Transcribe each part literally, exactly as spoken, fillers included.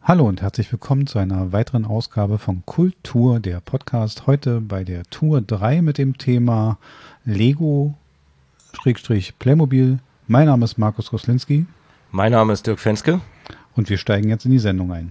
Hallo und herzlich willkommen zu einer weiteren Ausgabe von Kultur, der Podcast. Heute bei der Tour drei mit dem Thema Lego-Playmobil. Mein Name ist Markus Roslinski. Mein Name ist Dirk Fenske. Und wir steigen jetzt in die Sendung ein.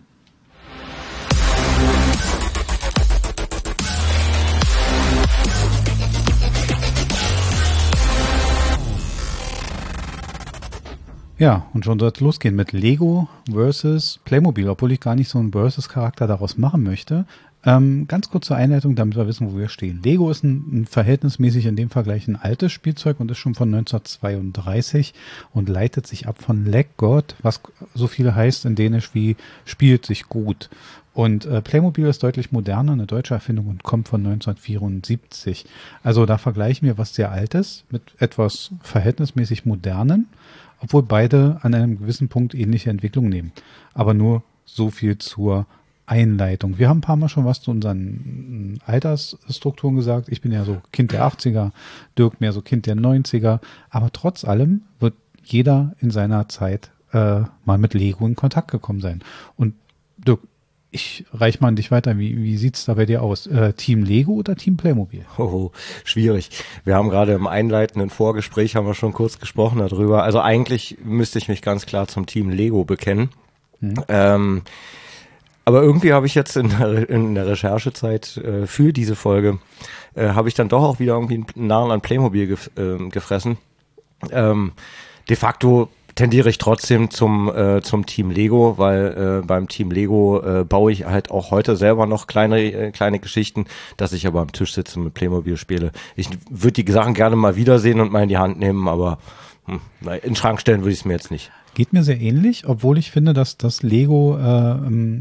Ja, und schon soll es losgehen mit Lego versus Playmobil, obwohl ich gar nicht so einen Versus-Charakter daraus machen möchte. Ähm, ganz kurz zur Einleitung, damit wir wissen, wo wir stehen. Lego ist ein, ein verhältnismäßig in dem Vergleich ein altes Spielzeug und ist schon von neunzehnhundertzweiunddreißig und leitet sich ab von Leg God, was so viel heißt in Dänisch wie spielt sich gut. Und äh, Playmobil ist deutlich moderner, eine deutsche Erfindung und kommt von neunzehnhundertvierundsiebzig. Also da vergleichen wir was sehr Altes mit etwas verhältnismäßig Modernen, obwohl beide an einem gewissen Punkt ähnliche Entwicklung nehmen. Aber nur so viel zur Einleitung. Wir haben ein paar Mal schon was zu unseren Altersstrukturen gesagt. Ich bin ja so Kind der achtziger, Dirk mehr so Kind der neunziger. Aber trotz allem wird jeder in seiner Zeit äh, mal mit Lego in Kontakt gekommen sein. Und Dirk, ich reich mal an dich weiter. Wie, wie sieht's da bei dir aus? Äh, Team Lego oder Team Playmobil? Oh, schwierig. Wir haben gerade im einleitenden Vorgespräch haben wir schon kurz gesprochen darüber. Also eigentlich müsste ich mich ganz klar zum Team Lego bekennen. Hm. Ähm, aber irgendwie habe ich jetzt in der, in der Recherchezeit äh, für diese Folge äh, habe ich dann doch auch wieder irgendwie einen Narren an Playmobil gef äh, gefressen. Ähm, de facto tendiere ich trotzdem zum äh, zum Team Lego, weil äh, beim Team Lego äh, baue ich halt auch heute selber noch kleine äh, kleine Geschichten, dass ich aber am Tisch sitze und mit Playmobil spiele. Ich würde die Sachen gerne mal wiedersehen und mal in die Hand nehmen, aber hm, in den Schrank stellen würde ich es mir jetzt nicht. Geht mir sehr ähnlich, obwohl ich finde, dass das Lego, äh,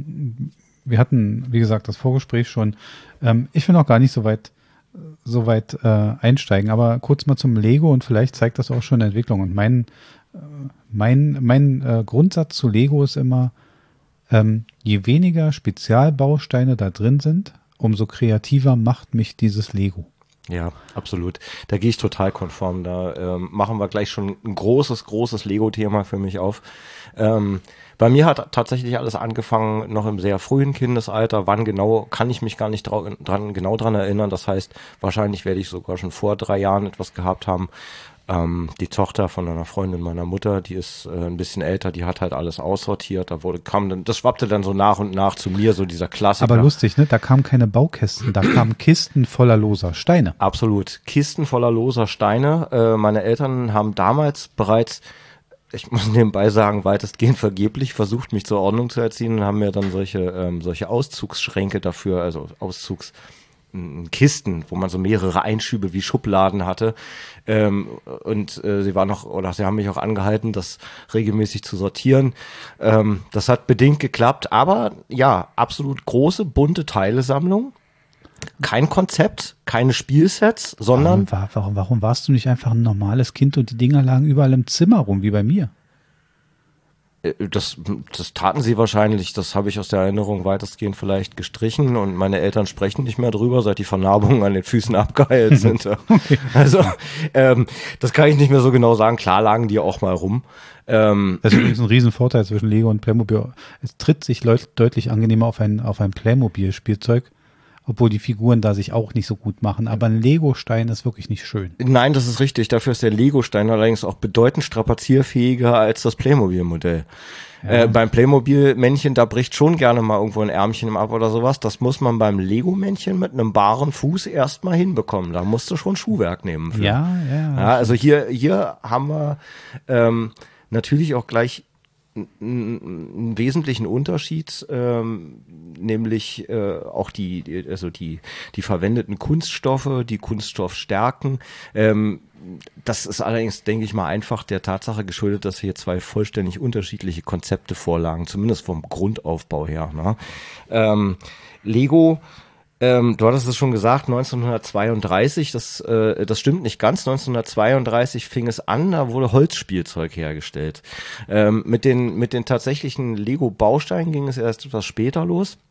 wir hatten, wie gesagt, das Vorgespräch schon, ähm, ich will auch gar nicht so weit so weit äh, einsteigen, aber kurz mal zum Lego und vielleicht zeigt das auch schon eine Entwicklung. Und mein Mein, mein äh, Grundsatz zu Lego ist immer, ähm, je weniger Spezialbausteine da drin sind, umso kreativer macht mich dieses Lego. Ja, absolut. Da gehe ich total konform. Da ähm, machen wir gleich schon ein großes, großes Lego-Thema für mich auf. Ähm, bei mir hat tatsächlich alles angefangen noch im sehr frühen Kindesalter. Wann genau, kann ich mich gar nicht dran, genau dran erinnern. Das heißt, wahrscheinlich werde ich sogar schon vor drei Jahren etwas gehabt haben. Ähm, die Tochter von einer Freundin meiner Mutter, die ist äh, ein bisschen älter, die hat halt alles aussortiert, da wurde, kam dann, das schwappte dann so nach und nach zu mir, so dieser Klassiker. Aber lustig, ne? Da kamen keine Baukästen, da kamen Kisten voller loser Steine. Absolut, Kisten voller loser Steine. Äh, meine Eltern haben damals bereits, ich muss nebenbei sagen, weitestgehend vergeblich versucht, mich zur Ordnung zu erziehen und haben mir dann solche, ähm, solche Auszugsschränke dafür, also Auszugs Kisten, wo man so mehrere Einschübe wie Schubladen hatte, ähm, und äh, sie waren noch, oder sie haben mich auch angehalten, das regelmäßig zu sortieren. Ähm, das hat bedingt geklappt, aber ja, absolut große, bunte Teilesammlung. Kein Konzept, keine Spielsets, sondern... Warum, warum, warum warst du nicht einfach ein normales Kind und die Dinger lagen überall im Zimmer rum, wie bei mir? Das, das taten sie wahrscheinlich, das habe ich aus der Erinnerung weitestgehend vielleicht gestrichen und meine Eltern sprechen nicht mehr drüber, seit die Vernarbungen an den Füßen abgeheilt sind. Okay. Also ähm, das kann ich nicht mehr so genau sagen, klar lagen die auch mal rum. Ähm, das ist übrigens ein Riesenvorteil zwischen Lego und Playmobil. Es tritt sich deutlich angenehmer auf ein, auf ein Playmobil-Spielzeug, obwohl die Figuren da sich auch nicht so gut machen. Aber ein Lego-Stein ist wirklich nicht schön. Nein, das ist richtig. Dafür ist der Lego-Stein allerdings auch bedeutend strapazierfähiger als das Playmobil-Modell. Ja. Äh, beim Playmobil-Männchen, da bricht schon gerne mal irgendwo ein Ärmchen ab oder sowas. Das muss man beim Lego-Männchen mit einem baren Fuß erstmal hinbekommen. Da musst du schon Schuhwerk nehmen für. Ja, ja. ja also hier, hier haben wir ähm, natürlich auch gleich einen wesentlichen Unterschied, ähm, nämlich äh, auch die, die, also die, die verwendeten Kunststoffe, die Kunststoffstärken. Ähm, das ist allerdings, denke ich mal, einfach der Tatsache geschuldet, dass hier zwei vollständig unterschiedliche Konzepte vorlagen, zumindest vom Grundaufbau her. Ne? Ähm, Lego Ähm, du hattest es schon gesagt, neunzehnhundertzweiunddreißig, das, äh, das stimmt nicht ganz. neunzehnhundertzweiunddreißig fing es an, da wurde Holzspielzeug hergestellt. Ähm, mit den, mit den tatsächlichen Lego-Bausteinen ging es erst etwas später los.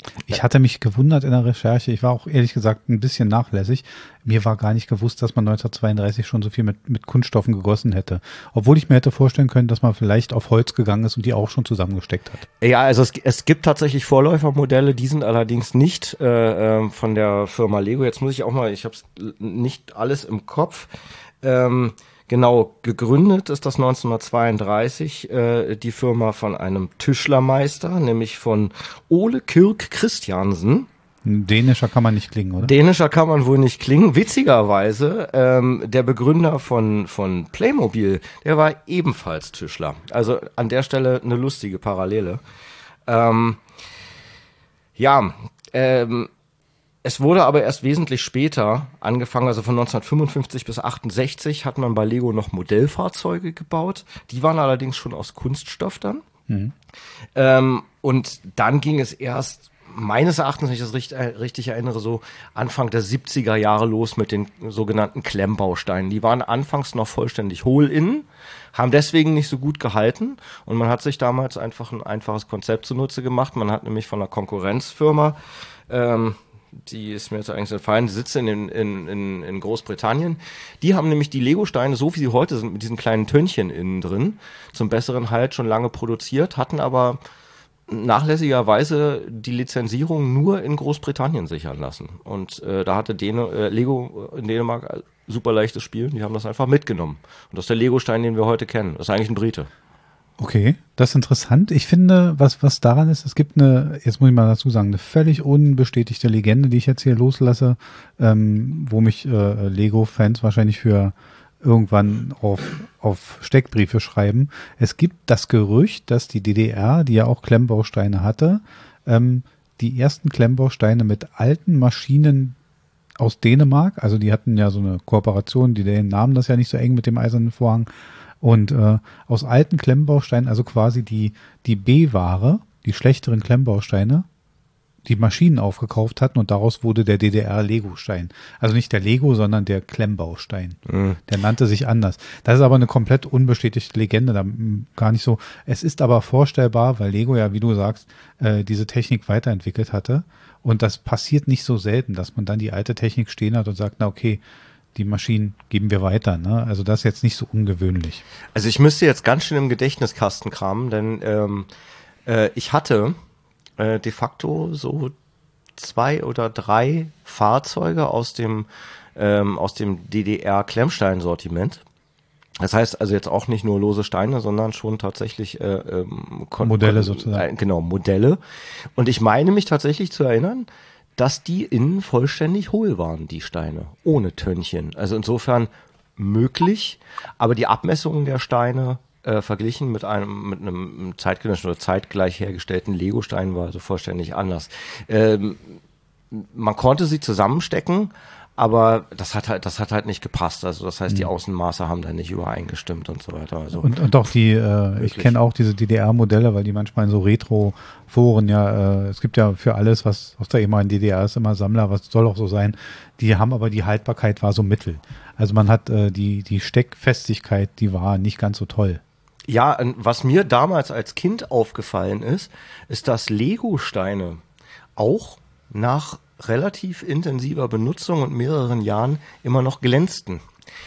Ich hatte mich gewundert in der Recherche. Ich war auch ehrlich gesagt ein bisschen nachlässig. Mir war gar nicht gewusst, dass man neunzehnhundertzweiunddreißig schon so viel mit, mit Kunststoffen gegossen hätte. Obwohl ich mir hätte vorstellen können, dass man vielleicht auf Holz gegangen ist und die auch schon zusammengesteckt hat. Ja, also es, es gibt tatsächlich Vorläufermodelle, die sind allerdings nicht äh, von der Firma Lego. Jetzt muss ich auch mal, ich habe es nicht alles im Kopf. Ähm, Genau, gegründet ist das neunzehnhundertzweiunddreißig äh, die Firma von einem Tischlermeister, nämlich von Ole Kirk Christiansen. Dänischer kann man nicht klingen, oder? Dänischer kann man wohl nicht klingen. Witzigerweise, ähm, der Begründer von, von Playmobil, der war ebenfalls Tischler. Also an der Stelle eine lustige Parallele. Ähm, ja, ähm, es wurde aber erst wesentlich später angefangen, also von neunzehnhundertfünfundfünfzig bis achtundsechzig hat man bei Lego noch Modellfahrzeuge gebaut. Die waren allerdings schon aus Kunststoff dann. Mhm. Ähm, und dann ging es erst, meines Erachtens, wenn ich das richtig, richtig erinnere, so Anfang der siebziger Jahre los mit den sogenannten Klemmbausteinen. Die waren anfangs noch vollständig hohl innen, haben deswegen nicht so gut gehalten und man hat sich damals einfach ein einfaches Konzept zunutze gemacht. Man hat nämlich von einer Konkurrenzfirma, ähm, die ist mir jetzt eigentlich entfallen, die sitzt in, in, in, in Großbritannien. Die haben nämlich die Lego-Steine, so wie sie heute sind, mit diesen kleinen Tönchen innen drin, zum besseren Halt schon lange produziert, hatten aber nachlässigerweise die Lizenzierung nur in Großbritannien sichern lassen. Und äh, da hatte Däne, äh, Lego in Dänemark super leichtes Spiel, die haben das einfach mitgenommen. Und das ist der Lego-Stein, den wir heute kennen. Das ist eigentlich ein Brite. Okay, das ist interessant. Ich finde, was, was daran ist, es gibt eine, jetzt muss ich mal dazu sagen, eine völlig unbestätigte Legende, die ich jetzt hier loslasse, ähm, wo mich äh, Lego-Fans wahrscheinlich für irgendwann auf, auf Steckbriefe schreiben. Es gibt das Gerücht, dass die D D R, die ja auch Klemmbausteine hatte, ähm, die ersten Klemmbausteine mit alten Maschinen aus Dänemark, also die hatten ja so eine Kooperation, die Dänen nahmen das ja nicht so eng mit dem Eisernen Vorhang, und äh, aus alten Klemmbausteinen, also quasi die, die B-Ware, die schlechteren Klemmbausteine, die Maschinen aufgekauft hatten und daraus wurde der D D R-Lego-Stein. Also nicht der Lego, sondern der Klemmbaustein. Mhm. Der nannte sich anders. Das ist aber eine komplett unbestätigte Legende, da gar nicht so. Es ist aber vorstellbar, weil Lego ja, wie du sagst, äh, diese Technik weiterentwickelt hatte. Und das passiert nicht so selten, dass man dann die alte Technik stehen hat und sagt, na okay, die Maschinen geben wir weiter, ne? Also das ist jetzt nicht so ungewöhnlich. Also ich müsste jetzt ganz schön im Gedächtniskasten kramen, denn ähm, äh, ich hatte äh, de facto so zwei oder drei Fahrzeuge aus dem ähm, aus dem D D R-Klemmstein-Sortiment. Das heißt also jetzt auch nicht nur lose Steine, sondern schon tatsächlich äh, ähm, Modelle sozusagen. Äh, genau, Modelle. Und ich meine mich tatsächlich zu erinnern, dass die innen vollständig hohl waren, die Steine, ohne Tönnchen. Also insofern möglich, aber die Abmessungen der Steine äh, verglichen mit einem mit einem zeitgenössischen oder zeitgleich hergestellten Lego-Stein war also vollständig anders. Ähm, man konnte sie zusammenstecken, aber das hat halt, das hat halt nicht gepasst. Also das heißt, die Außenmaße haben da nicht übereingestimmt und so weiter. Also und, und auch die, äh, ich kenne auch diese D D R-Modelle, weil die manchmal in so Retro-Foren ja, äh, es gibt ja für alles, was aus der ehemaligen D D R ist, immer Sammler, was soll auch so sein. Die haben aber die Haltbarkeit war so mittel. Also man hat äh, die die Steckfestigkeit, die war nicht ganz so toll. Ja, was mir damals als Kind aufgefallen ist, ist, dass Lego-Steine auch nach relativ intensiver Benutzung und mehreren Jahren immer noch glänzten.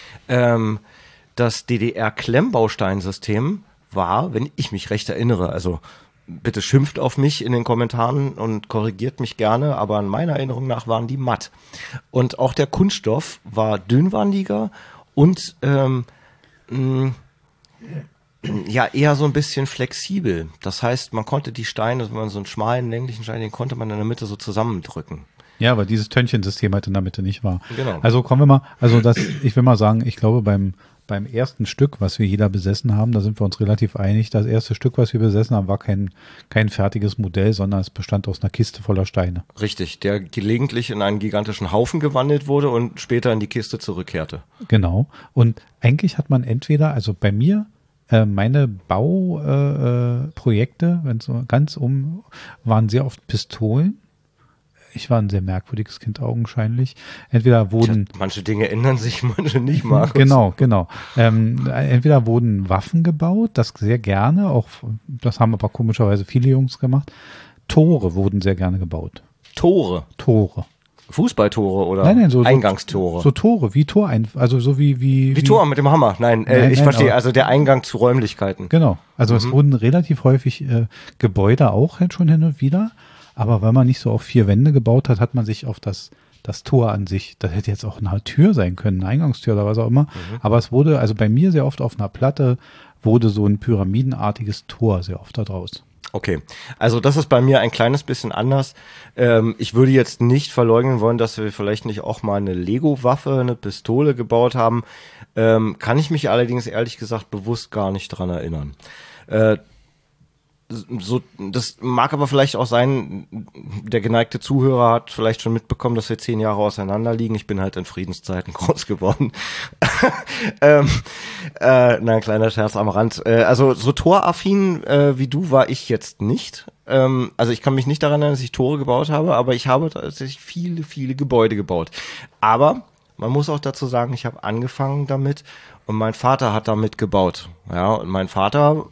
Ähm, das D D R-Klemmbausteinsystem war, wenn ich mich recht erinnere, also bitte schimpft auf mich in den Kommentaren und korrigiert mich gerne, aber in meiner Erinnerung nach waren die matt. Und auch der Kunststoff war dünnwandiger und ähm, mh, ja, eher so ein bisschen flexibel. Das heißt, man konnte die Steine, wenn man so einen schmalen, länglichen Stein, den konnte man in der Mitte so zusammendrücken. Ja, aber dieses Tönchensystem halt in der Mitte nicht war. Genau. Also kommen wir mal, also das, ich will mal sagen, ich glaube beim beim ersten Stück, was wir jeder besessen haben, da sind wir uns relativ einig. Das erste Stück, was wir besessen haben, war kein kein fertiges Modell, sondern es bestand aus einer Kiste voller Steine. Richtig, der gelegentlich in einen gigantischen Haufen gewandelt wurde und später in die Kiste zurückkehrte. Genau. Und eigentlich hat man entweder, also bei mir, äh, meine Bauprojekte, äh, Projekte, wenn so ganz um, waren sehr oft Pistolen. Ich war ein sehr merkwürdiges Kind augenscheinlich. Entweder wurden... Tja, manche Dinge ändern sich, manche nicht, Markus. Genau, genau. Ähm, entweder wurden Waffen gebaut, das sehr gerne, auch das haben aber komischerweise viele Jungs gemacht. Tore wurden sehr gerne gebaut. Tore? Tore. Fußballtore oder nein, nein, so, Eingangstore? So, so Tore, wie Tor, also so wie... Wie, wie, wie Tor mit dem Hammer, nein, äh, nein ich nein, verstehe, also der Eingang zu Räumlichkeiten. Genau, also mhm. es wurden relativ häufig äh, Gebäude auch halt schon hin und wieder, aber weil man nicht so auf vier Wände gebaut hat, hat man sich auf das, das Tor an sich, das hätte jetzt auch eine Tür sein können, eine Eingangstür oder was auch immer, mhm. aber es wurde, also bei mir sehr oft auf einer Platte, wurde so ein pyramidenartiges Tor sehr oft da draus. Okay, also das ist bei mir ein kleines bisschen anders. Ähm, ich würde jetzt nicht verleugnen wollen, dass wir vielleicht nicht auch mal eine Lego-Waffe, eine Pistole gebaut haben. Ähm, kann ich mich allerdings ehrlich gesagt bewusst gar nicht dran erinnern. Äh, so, das mag aber vielleicht auch sein, der geneigte Zuhörer hat vielleicht schon mitbekommen, dass wir zehn Jahre auseinander liegen. Ich bin halt in Friedenszeiten groß geworden. ähm, äh, na, ein kleiner Scherz am Rand. Äh, also so toraffin äh, wie du war ich jetzt nicht. Ähm, also ich kann mich nicht daran erinnern, dass ich Tore gebaut habe, aber ich habe tatsächlich viele, viele Gebäude gebaut. Aber man muss auch dazu sagen, ich habe angefangen damit und mein Vater hat damit gebaut. Ja, und mein Vater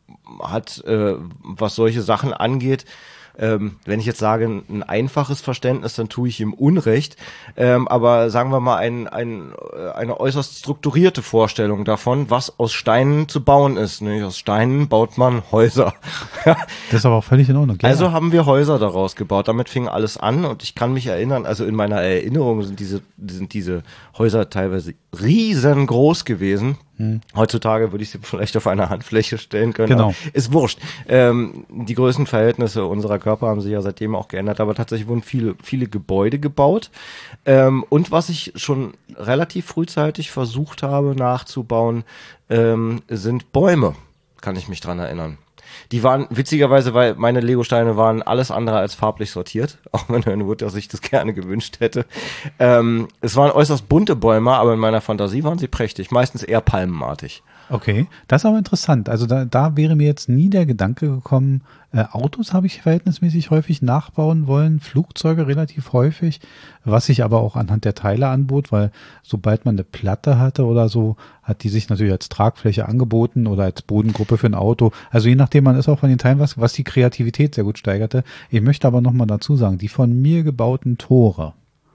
hat, äh, was solche Sachen angeht, ähm, wenn ich jetzt sage, ein einfaches Verständnis, dann tue ich ihm Unrecht, ähm, aber sagen wir mal ein, ein, eine äußerst strukturierte Vorstellung davon, was aus Steinen zu bauen ist. Nämlich aus Steinen baut man Häuser. Das ist aber auch völlig in Ordnung. Ja. Also haben wir Häuser daraus gebaut. Damit fing alles an und ich kann mich erinnern, also in meiner Erinnerung sind diese, sind diese Häuser teilweise riesengroß gewesen. Hm. Heutzutage würde ich sie vielleicht auf einer Handfläche stellen können. Genau. Ist wurscht. Ähm, die Größenverhältnisse unserer Körper haben sich ja seitdem auch geändert, aber tatsächlich wurden viele, viele Gebäude gebaut. Ähm, und was ich schon relativ frühzeitig versucht habe nachzubauen, ähm, sind Bäume. Kann ich mich dran erinnern. Die waren witzigerweise, weil meine Legosteine waren alles andere als farblich sortiert, auch wenn meine Mutter sich das gerne gewünscht hätte. Ähm, es waren äußerst bunte Bäume, aber in meiner Fantasie waren sie prächtig, meistens eher palmenartig. Okay, das ist aber interessant. Also da, da wäre mir jetzt nie der Gedanke gekommen, äh, Autos habe ich verhältnismäßig häufig nachbauen wollen, Flugzeuge relativ häufig, was sich aber auch anhand der Teile anbot, weil sobald man eine Platte hatte oder so, hat die sich natürlich als Tragfläche angeboten oder als Bodengruppe für ein Auto. Also je nachdem, man ist auch von den Teilen, was, was die Kreativität sehr gut steigerte. Ich möchte aber nochmal dazu sagen, die von mir gebauten Tore,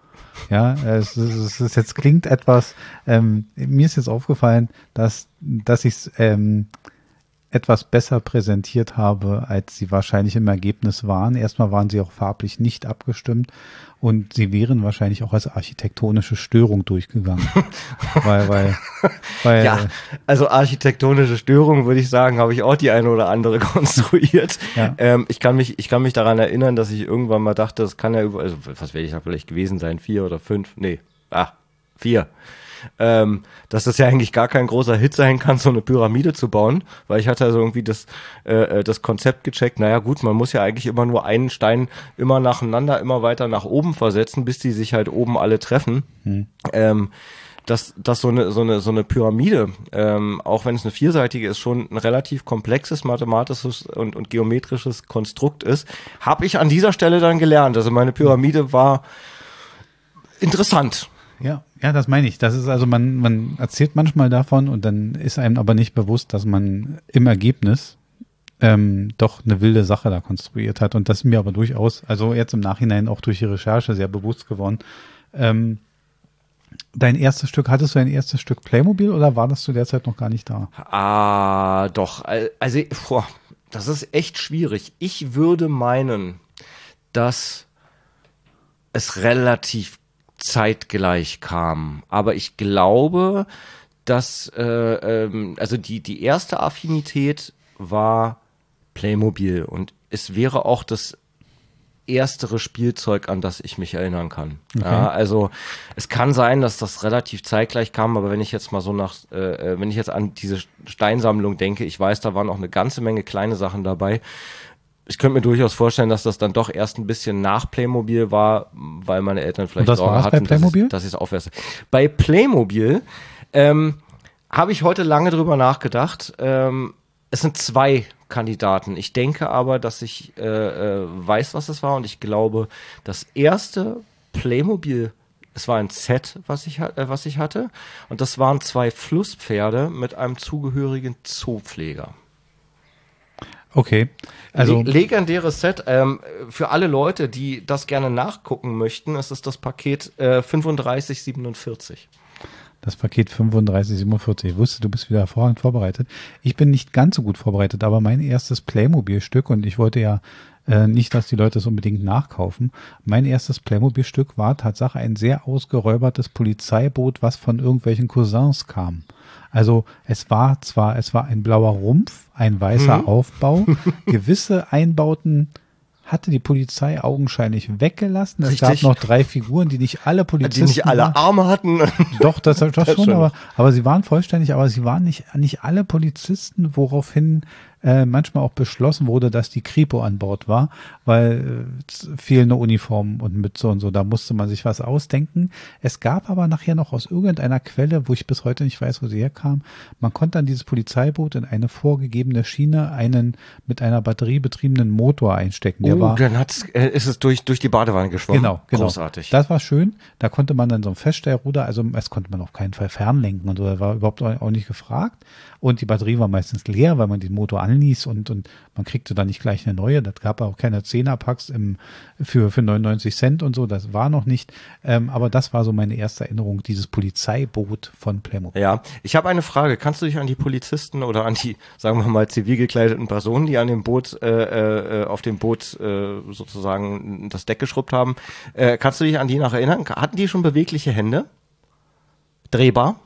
ja, es ist, es ist jetzt klingt etwas, ähm, mir ist jetzt aufgefallen, dass, dass ich es ähm, etwas besser präsentiert habe, als sie wahrscheinlich im Ergebnis waren. Erstmal waren sie auch farblich nicht abgestimmt und sie wären wahrscheinlich auch als architektonische Störung durchgegangen. weil, weil, weil, ja, also architektonische Störung, würde ich sagen, habe ich auch die eine oder andere konstruiert. Ja. Ähm, ich kann mich, ich kann mich daran erinnern, dass ich irgendwann mal dachte, das kann ja über, also was werde ich da vielleicht gewesen sein, vier oder fünf, nee, ah, vier. Ähm, dass das ja eigentlich gar kein großer Hit sein kann, so eine Pyramide zu bauen, weil ich hatte also irgendwie das, äh, das Konzept gecheckt, naja gut, man muss ja eigentlich immer nur einen Stein immer nacheinander, immer weiter nach oben versetzen, bis die sich halt oben alle treffen. Hm. Ähm, dass, dass so eine, so eine, so eine Pyramide, ähm, auch wenn es eine vierseitige ist, schon ein relativ komplexes mathematisches und, und geometrisches Konstrukt ist, habe ich an dieser Stelle dann gelernt. Also meine Pyramide war interessant. Ja, ja, das meine ich. Das ist also, man, man erzählt manchmal davon und dann ist einem aber nicht bewusst, dass man im Ergebnis ähm, doch eine wilde Sache da konstruiert hat. Und das ist mir aber durchaus, also jetzt im Nachhinein auch durch die Recherche sehr bewusst geworden. Ähm, dein erstes Stück, hattest du ein erstes Stück Playmobil oder war das zu der Zeit noch gar nicht da? Ah, doch. Also, boah, das ist echt schwierig. Ich würde meinen, dass es relativ zeitgleich kam. Aber ich glaube, dass äh, ähm, also die die erste Affinität war Playmobil und es wäre auch das erstere Spielzeug, an das ich mich erinnern kann. Okay. Ja, also es kann sein, dass das relativ zeitgleich kam, aber wenn ich jetzt mal so nach, äh, wenn ich jetzt an diese Steinsammlung denke, ich weiß, da waren auch eine ganze Menge kleine Sachen dabei. Ich könnte mir durchaus vorstellen, dass das dann doch erst ein bisschen nach Playmobil war, weil meine Eltern vielleicht Sorge hatten, bei Playmobil? dass ich es aufwärts. Bei Playmobil ähm, habe ich heute lange drüber nachgedacht. Ähm, es sind zwei Kandidaten. Ich denke aber, dass ich äh, äh, weiß, was es war und ich glaube, das erste Playmobil, es war ein Set, was ich, äh, was ich hatte und das waren zwei Flusspferde mit einem zugehörigen Zoopfleger. Okay, also Le- legendäres Set. Ähm, für alle Leute, die das gerne nachgucken möchten, ist es das Paket äh, fünfunddreißig siebenundvierzig. das Paket fünfunddreißig siebenundvierzig. Ich wusste, du bist wieder hervorragend vorbereitet. Ich bin nicht ganz so gut vorbereitet, aber mein erstes Playmobil-Stück, und ich wollte ja äh, nicht, dass die Leute es unbedingt nachkaufen, mein erstes Playmobil-Stück war Tatsache ein sehr ausgeräubertes Polizeiboot, was von irgendwelchen Cousins kam. Also es war zwar, es war ein blauer Rumpf, ein weißer Mhm. Aufbau, gewisse Einbauten hatte die Polizei augenscheinlich weggelassen. Es Richtig. gab noch drei Figuren, die nicht alle Die Polizisten nicht alle waren. Arme hatten. Doch, das, das, Das schon, schon. aber, aber sie waren vollständig, aber sie waren nicht, nicht alle Polizisten, woraufhin äh, manchmal auch beschlossen wurde, dass die Kripo an Bord war, weil äh, fehlende Uniformen und Mütze und so, da musste man sich was ausdenken. Es gab aber nachher noch aus irgendeiner Quelle, wo ich bis heute nicht weiß, wo sie herkam, man konnte an dieses Polizeiboot in eine vorgegebene Schiene einen mit einer Batterie betriebenen Motor einstecken. Der Oh, war dann hat's, äh, ist es durch, durch die Badewanne geschwommen. Genau, genau. Großartig. Das war schön. Da konnte man dann so ein Feststellruder, also es konnte man auf keinen Fall fernlenken und so, das war überhaupt auch nicht gefragt. Und die Batterie war meistens leer, weil man den Motor anließ und, und man kriegte dann nicht gleich eine neue. Das gab auch keine Zehnerpacks im, für, für neunundneunzig Cent und so, das war noch nicht. Ähm, aber das war so meine erste Erinnerung, dieses Polizeiboot von Playmobil. Ja, ich habe eine Frage. Kannst du dich an die Polizisten oder an die, sagen wir mal, zivil gekleideten Personen, die an dem Boot, äh, äh, auf dem Boot äh, sozusagen das Deck geschrubbt haben, äh, kannst du dich an die noch erinnern? Hatten die schon bewegliche Hände? Drehbar?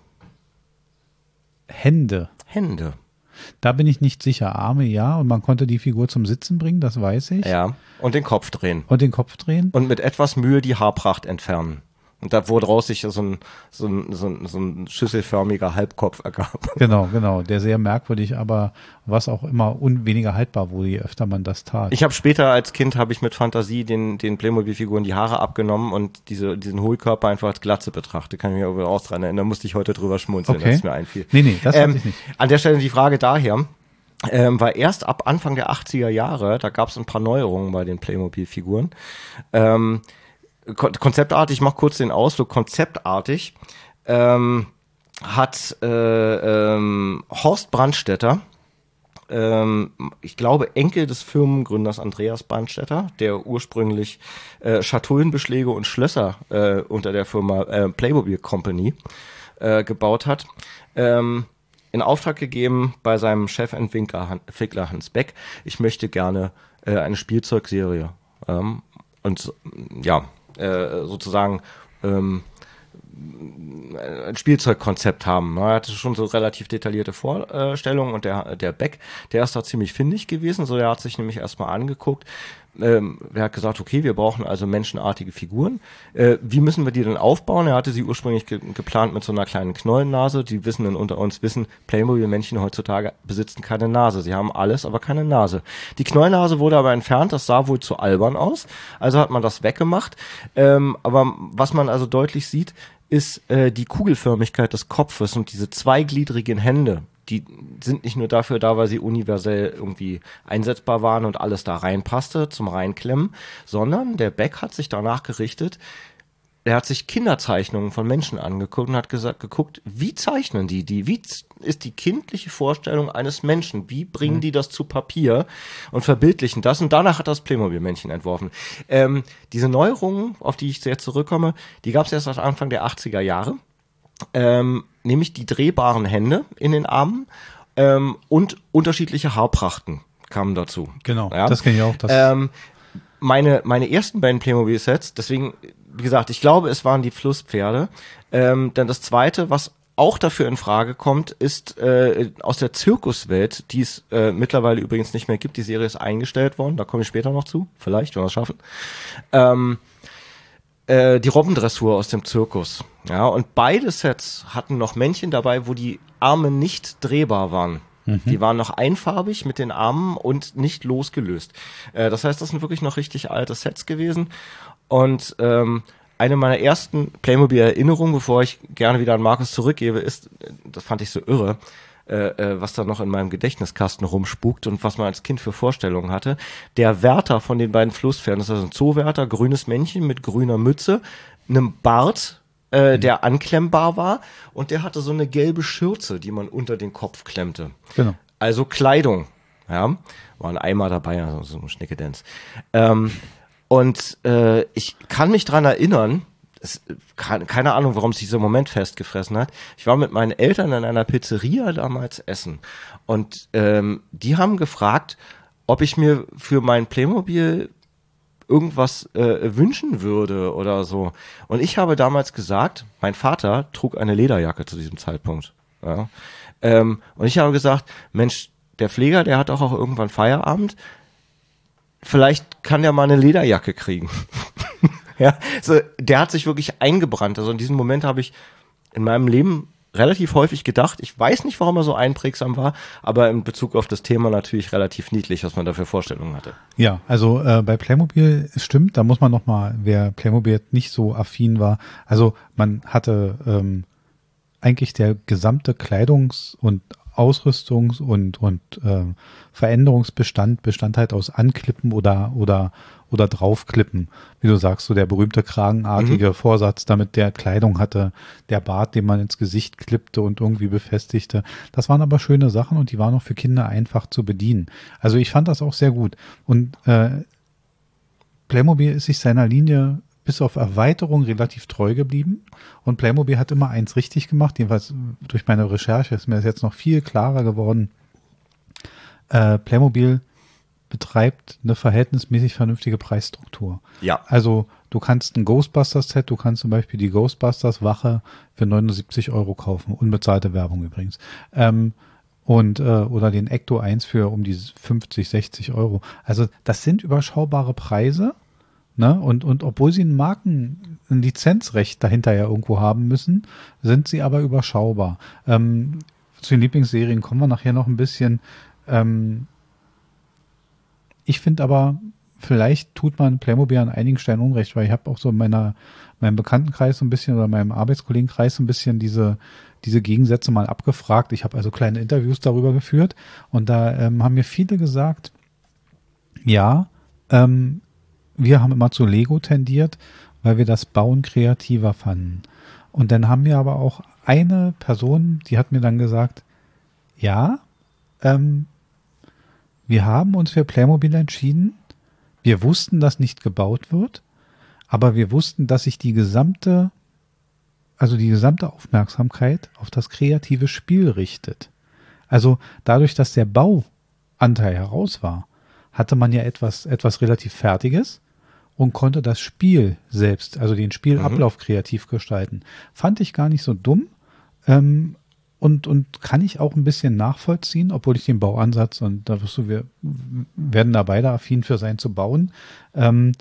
Hände. Hände. Da bin ich nicht sicher. Arme ja, und man konnte die Figur zum Sitzen bringen, das weiß ich. Ja. Und den Kopf drehen. Und den Kopf drehen. Und mit etwas Mühe die Haarpracht entfernen. Und da woraus sich so ein, so ein, so ein, so ein schüsselförmiger Halbkopf ergab. Genau, genau. Der sehr merkwürdig, aber was auch immer un weniger haltbar wurde, je öfter man das tat. Ich habe später als Kind, habe ich mit Fantasie den, den Playmobil-Figuren die Haare abgenommen und diese, diesen Hohlkörper einfach als Glatze betrachtet. Kann ich mich aber auch dran erinnern. Da musste ich heute drüber schmunzeln, Okay. als es mir einfiel. Nee, nee, das ähm, hatte ich nicht. An der Stelle die Frage daher, ähm, weil erst ab Anfang der achtziger Jahre, da gab es ein paar Neuerungen bei den Playmobil-Figuren. Ähm, Kon- konzeptartig, ich mach kurz den Ausflug, konzeptartig ähm, hat äh, ähm, Horst Brandstätter, ähm, ich glaube Enkel des Firmengründers Andreas Brandstätter, der ursprünglich äh, Schatullenbeschläge und Schlösser äh, unter der Firma äh, Playmobil Company äh, gebaut hat, ähm, in Auftrag gegeben bei seinem Chefentwickler Han- Entwickler Hans Beck, ich möchte gerne äh, eine Spielzeugserie ähm, und ja, äh, sozusagen ähm, ein Spielzeugkonzept haben. Er hatte schon so relativ detaillierte Vorstellungen und der, der Beck, der ist da ziemlich findig gewesen. So, der hat sich nämlich erstmal angeguckt. Ähm, er hat gesagt, okay, wir brauchen also menschenartige Figuren. Äh, wie müssen wir die denn aufbauen? Er hatte sie ursprünglich ge- geplant mit so einer kleinen Knollennase. Die Wissenden unter uns wissen, Playmobil-Männchen heutzutage besitzen keine Nase. Sie haben alles, aber keine Nase. Die Knollennase wurde aber entfernt. Das sah wohl zu albern aus. Also hat man das weggemacht. Ähm, aber was man also deutlich sieht, ist äh, die Kugelförmigkeit des Kopfes und diese zweigliedrigen Hände. Die sind nicht nur dafür da, weil sie universell irgendwie einsetzbar waren und alles da reinpasste zum Reinklemmen, sondern der Beck hat sich danach gerichtet, er hat sich Kinderzeichnungen von Menschen angeguckt und hat gesagt, geguckt, wie zeichnen die die? Wie z- ist die kindliche Vorstellung eines Menschen? Wie bringen Mhm. die das zu Papier und verbildlichen das? Und danach hat das Playmobil-Männchen entworfen. Ähm, diese Neuerungen, auf die ich sehr zurückkomme, die gab es erst seit Anfang der achtziger Jahre. Ähm, nämlich die drehbaren Hände in den Armen ähm, und unterschiedliche Haarprachten kamen dazu. Genau, Ja? das kenne ich auch. Das Ähm, meine, meine ersten beiden Playmobil-Sets, deswegen, wie gesagt, ich glaube, es waren die Flusspferde. Ähm, dann das zweite, was auch dafür in Frage kommt, ist äh, aus der Zirkuswelt, die es äh, mittlerweile übrigens nicht mehr gibt. Die Serie ist eingestellt worden, da komme ich später noch zu, vielleicht, wenn wir es schaffen. Ähm, äh, die Robbendressur aus dem Zirkus. Ja, und beide Sets hatten noch Männchen dabei, wo die Arme nicht drehbar waren. Die waren noch einfarbig mit den Armen und nicht losgelöst. Äh, das heißt, das sind wirklich noch richtig alte Sets gewesen. Und ähm, eine meiner ersten Playmobil-Erinnerungen, bevor ich gerne wieder an Markus zurückgebe, ist, das fand ich so irre, äh, äh, was da noch in meinem Gedächtniskasten rumspukt und was man als Kind für Vorstellungen hatte. Der Wärter von den beiden Flusspferden, das ist also ein Zoowärter, grünes Männchen mit grüner Mütze, einem Bart, äh, der anklemmbar war, und der hatte so eine gelbe Schürze, die man unter den Kopf klemmte. Genau. Also Kleidung. Ja, war ein Eimer dabei, also so ein Schnickedenz. Ähm, und äh, ich kann mich dran erinnern, es, keine, keine Ahnung, warum sich dieser Moment festgefressen hat. Ich war mit meinen Eltern in einer Pizzeria damals essen und ähm, die haben gefragt, ob ich mir für mein Playmobil irgendwas äh, wünschen würde oder so. Und ich habe damals gesagt, mein Vater trug eine Lederjacke zu diesem Zeitpunkt. Ja. Ähm, und ich habe gesagt, Mensch, der Pfleger, der hat auch, auch irgendwann Feierabend. Vielleicht kann der mal eine Lederjacke kriegen. Ja, so, der hat sich wirklich eingebrannt. Also in diesem Moment habe ich in meinem Leben relativ häufig gedacht. Ich weiß nicht, warum er so einprägsam war, aber in Bezug auf das Thema natürlich relativ niedlich, was man da für Vorstellungen hatte. Ja, also äh, bei Playmobil es stimmt, da muss man nochmal, wer Playmobil nicht so affin war, also man hatte ähm, eigentlich der gesamte Kleidungs- und Ausrüstungs- und und äh, Veränderungsbestand bestand halt aus Anklippen oder oder oder draufklippen, wie du sagst, so der berühmte kragenartige mhm. Vorsatz, damit der Kleidung hatte, der Bart, den man ins Gesicht klippte und irgendwie befestigte. Das waren aber schöne Sachen und die waren auch für Kinder einfach zu bedienen. Also ich fand das auch sehr gut. Und äh, Playmobil ist sich seiner Linie bis auf Erweiterung relativ treu geblieben. Und Playmobil hat immer eins richtig gemacht. Jedenfalls durch meine Recherche ist mir das jetzt noch viel klarer geworden. Äh, Playmobil betreibt eine verhältnismäßig vernünftige Preisstruktur. Ja. Also du kannst ein Ghostbusters-Set, du kannst zum Beispiel die Ghostbusters-Wache für neunundsiebzig Euro kaufen. Unbezahlte Werbung übrigens. Ähm, und äh, oder den Ecto eins für um die fünfzig, sechzig Euro. Also das sind überschaubare Preise. Ne? Und, und obwohl sie ein Marken, ein Lizenzrecht dahinter ja irgendwo haben müssen, sind sie aber überschaubar. Ähm, zu den Lieblingsserien kommen wir nachher noch ein bisschen. Ähm, ich finde aber, vielleicht tut man Playmobil an einigen Stellen Unrecht, weil ich habe auch so in meiner, meinem Bekanntenkreis so ein bisschen oder meinem Arbeitskollegenkreis so ein bisschen diese, diese Gegensätze mal abgefragt. Ich habe also kleine Interviews darüber geführt und da ähm, haben mir viele gesagt, ja, ähm, wir haben immer zu Lego tendiert, weil wir das Bauen kreativer fanden. Und dann haben wir aber auch eine Person, die hat mir dann gesagt, ja, ähm, wir haben uns für Playmobil entschieden. Wir wussten, dass nicht gebaut wird, aber wir wussten, dass sich die gesamte, also die gesamte Aufmerksamkeit auf das kreative Spiel richtet. Also dadurch, dass der Bauanteil heraus war, hatte man ja etwas, etwas relativ Fertiges und konnte das Spiel selbst, also den Spielablauf mhm. kreativ gestalten. Fand ich gar nicht so dumm. Ähm, Und, und kann ich auch ein bisschen nachvollziehen, obwohl ich den Bauansatz, und da wirst du, wir werden da beide affin für sein zu bauen. Ähm,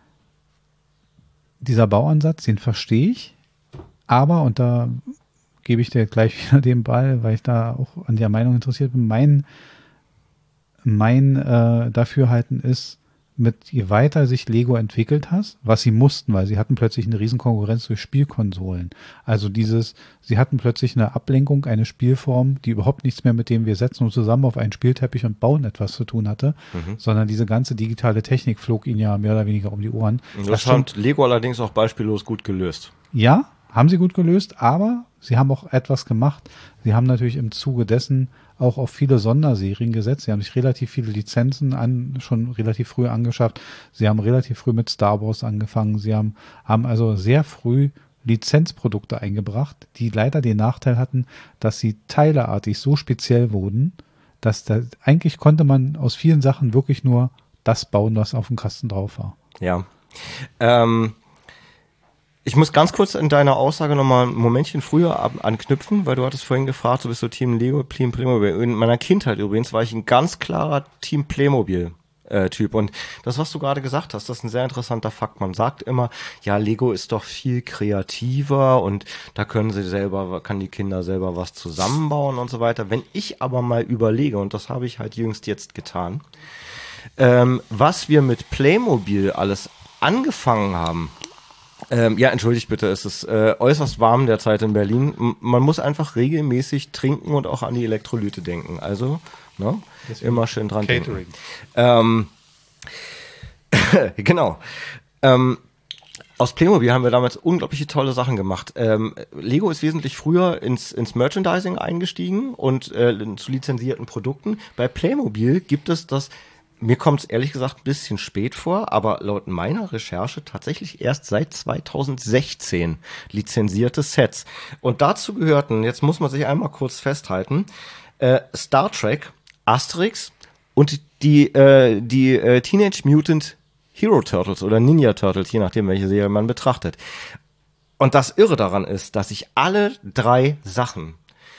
dieser Bauansatz, den verstehe ich, aber, und da gebe ich dir gleich wieder den Ball, weil ich da auch an der Meinung interessiert bin, mein, mein äh, Dafürhalten ist, mit je weiter sich Lego entwickelt hat, was sie mussten, weil sie hatten plötzlich eine Riesenkonkurrenz durch Spielkonsolen. Also dieses, sie hatten plötzlich eine Ablenkung, eine Spielform, die überhaupt nichts mehr mit dem wir setzen uns zusammen auf einen Spielteppich und bauen etwas zu tun hatte, mhm. sondern diese ganze digitale Technik flog ihnen ja mehr oder weniger um die Ohren. Das, das hat Lego allerdings auch beispiellos gut gelöst. Ja, haben sie gut gelöst, aber sie haben auch etwas gemacht. Sie haben natürlich im Zuge dessen auch auf viele Sonderserien gesetzt. Sie haben sich relativ viele Lizenzen an, schon relativ früh angeschafft. Sie haben relativ früh mit Star Wars angefangen. Sie haben, haben also sehr früh Lizenzprodukte eingebracht, die leider den Nachteil hatten, dass sie teileartig so speziell wurden, dass da, eigentlich konnte man aus vielen Sachen wirklich nur das bauen, was auf dem Kasten drauf war. Ja. Ähm, Ich muss ganz kurz in deiner Aussage nochmal ein Momentchen früher ab, anknüpfen, weil du hattest vorhin gefragt, du bist so Team Lego, Team Playmobil. In meiner Kindheit übrigens war ich ein ganz klarer Team Playmobil äh, Typ. Und das, was du gerade gesagt hast, das ist ein sehr interessanter Fakt. Man sagt immer, ja, Lego ist doch viel kreativer und da können sie selber, kann die Kinder selber was zusammenbauen und so weiter. Wenn ich aber mal überlege, und das habe ich halt jüngst jetzt getan, ähm, was wir mit Playmobil alles angefangen haben. Ähm, ja, entschuldigt bitte, es ist äh, äußerst warm derzeit in Berlin. M- man muss einfach regelmäßig trinken und auch an die Elektrolyte denken. Also, ne, immer schön dran Catering. denken. Ähm, genau. Ähm, Aus Playmobil haben wir damals unglaubliche tolle Sachen gemacht. Ähm, Lego ist wesentlich früher ins, ins Merchandising eingestiegen und äh, zu lizenzierten Produkten. Bei Playmobil gibt es das, mir kommt es ehrlich gesagt ein bisschen spät vor, aber laut meiner Recherche tatsächlich erst seit zweitausendsechzehn lizenzierte Sets. Und dazu gehörten, jetzt muss man sich einmal kurz festhalten, äh, Star Trek, Asterix und die, äh, die äh, Teenage Mutant Hero Turtles oder Ninja Turtles, je nachdem, welche Serie man betrachtet. Und das Irre daran ist, dass ich alle drei Sachen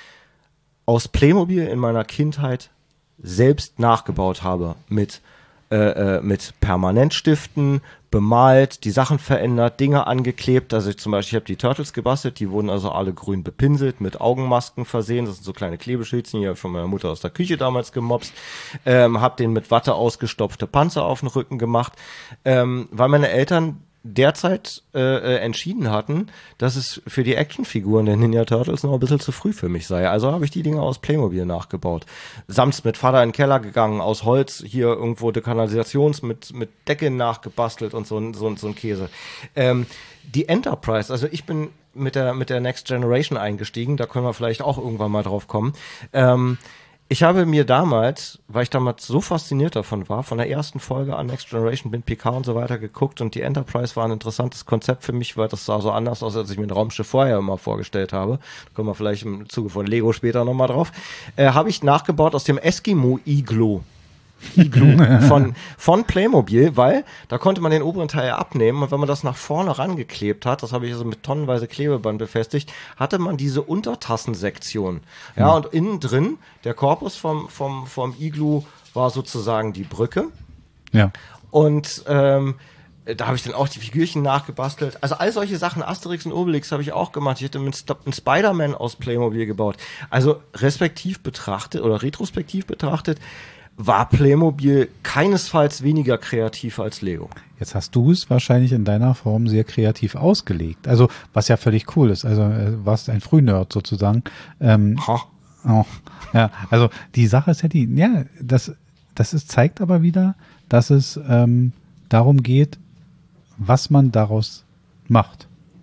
aus Playmobil in meiner Kindheit selbst nachgebaut habe. Mit, äh, mit Permanentstiften, bemalt, die Sachen verändert, Dinge angeklebt. Also ich zum Beispiel, ich habe die Turtles gebastelt, die wurden also alle grün bepinselt, mit Augenmasken versehen. Das sind so kleine Klebeschildchen, die habe ich von meiner Mutter aus der Küche damals gemobst. Ähm, habe den mit Watte ausgestopfte Panzer auf den Rücken gemacht, ähm, weil meine Eltern derzeit äh, entschieden hatten, dass es für die Actionfiguren der Ninja Turtles noch ein bisschen zu früh für mich sei. Also habe ich die Dinge aus Playmobil nachgebaut. Samt mit Vater in den Keller gegangen, aus Holz hier irgendwo die Kanalisations mit mit Decke nachgebastelt und so ein so, so ein Käse. Ähm, die Enterprise, also ich bin mit der mit der Next Generation eingestiegen, da können wir vielleicht auch irgendwann mal drauf kommen. Ähm, Ich habe mir damals, weil ich damals so fasziniert davon war, von der ersten Folge an Next Generation, bin P K und so weiter geguckt und die Enterprise war ein interessantes Konzept für mich, weil das sah so anders aus, als ich mir ein Raumschiff vorher immer vorgestellt habe. Da kommen wir vielleicht im Zuge von Lego später nochmal drauf. Äh, habe ich nachgebaut aus dem Eskimo-Iglo. Iglu von, von Playmobil, weil da konnte man den oberen Teil abnehmen und wenn man das nach vorne rangeklebt hat, das habe ich also mit tonnenweise Klebeband befestigt, hatte man diese Untertassensektion. Ja, mhm. Und innen drin, der Korpus vom, vom, vom Iglu war sozusagen die Brücke. Ja. Und ähm, da habe ich dann auch die Figürchen nachgebastelt. Also all solche Sachen, Asterix und Obelix habe ich auch gemacht. Ich hätte mit einen Spider-Man aus Playmobil gebaut. Also respektiv betrachtet oder retrospektiv betrachtet, war Playmobil keinesfalls weniger kreativ als Lego. Jetzt hast du es wahrscheinlich in deiner Form sehr kreativ ausgelegt. Also, was ja völlig cool ist. Also, äh, warst ein Frühnerd sozusagen. Ähm, ha. Oh, ja, also die Sache ist ja die, ja, das, das ist, zeigt aber wieder, dass es ähm, darum geht, was man daraus macht.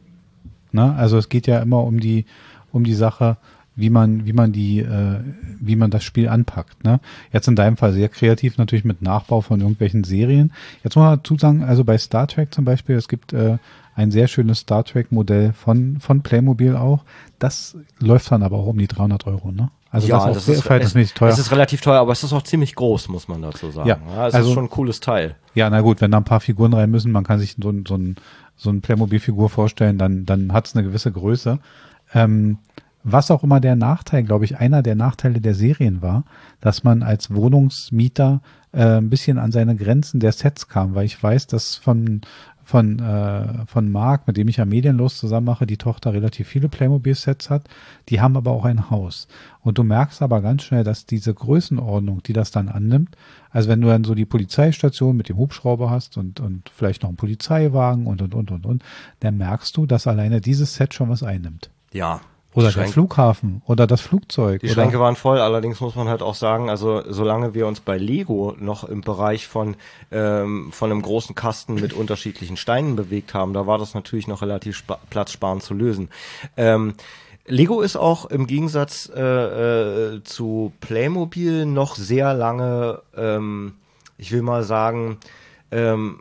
Ne? Also es geht ja immer um die, um die Sache, wie man, wie man die, äh, wie man das Spiel anpackt. Ne? Jetzt in deinem Fall sehr kreativ, natürlich mit Nachbau von irgendwelchen Serien. Jetzt muss man dazu sagen, also bei Star Trek zum Beispiel, es gibt äh, ein sehr schönes Star Trek Modell von von Playmobil auch. Das läuft dann aber auch um die dreihundert Euro, ne? Also ja, das, das ist verhältnismäßig teuer. Es ist relativ teuer, aber es ist auch ziemlich groß, muss man dazu sagen. Ja, ja es also, ist schon ein cooles Teil. Ja, na gut, wenn da ein paar Figuren rein müssen, man kann sich so ein so ein so ein Playmobil-Figur vorstellen, dann dann hat es eine gewisse Größe. Ähm, Was auch immer der Nachteil, glaube ich, einer der Nachteile der Serien war, dass man als Wohnungsmieter äh, ein bisschen an seine Grenzen der Sets kam, weil ich weiß, dass von von äh, von Marc, mit dem ich ja Medienlos zusammen mache, die Tochter relativ viele Playmobil-Sets hat. Die haben aber auch ein Haus. Und du merkst aber ganz schnell, dass diese Größenordnung, die das dann annimmt, also wenn du dann so die Polizeistation mit dem Hubschrauber hast und und vielleicht noch einen Polizeiwagen und und und und und, dann merkst du, dass alleine dieses Set schon was einnimmt. Ja. Oder der Flughafen oder das Flugzeug. Die Schränke waren voll, allerdings muss man halt auch sagen, also solange wir uns bei Lego noch im Bereich von ähm, von einem großen Kasten mit unterschiedlichen Steinen bewegt haben, da war das natürlich noch relativ spa- platzsparend zu lösen. Ähm, Lego ist auch im Gegensatz äh, äh, zu Playmobil noch sehr lange, ähm, ich will mal sagen, ähm,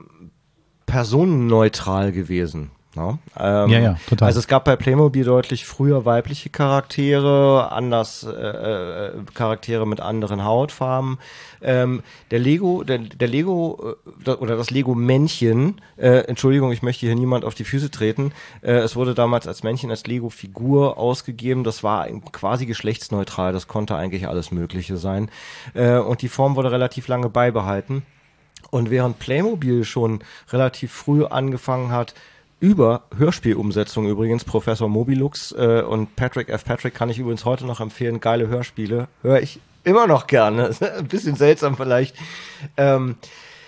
personenneutral gewesen. No? Ähm, ja, ja, total. Also es gab bei Playmobil deutlich früher weibliche Charaktere, anders äh, äh, Charaktere mit anderen Hautfarben. Ähm, der Lego, der, der Lego äh, oder das Lego-Männchen, äh, Entschuldigung, ich möchte hier niemand auf die Füße treten. Äh, es wurde damals als Männchen, als Lego-Figur ausgegeben. Das war quasi geschlechtsneutral. Das konnte eigentlich alles Mögliche sein. Äh, und die Form wurde relativ lange beibehalten. Und während Playmobil schon relativ früh angefangen hat, über Hörspielumsetzung übrigens, Professor Mobilux äh, und Patrick F. Patrick kann ich übrigens heute noch empfehlen, geile Hörspiele, höre ich immer noch gerne, ein bisschen seltsam vielleicht, ähm,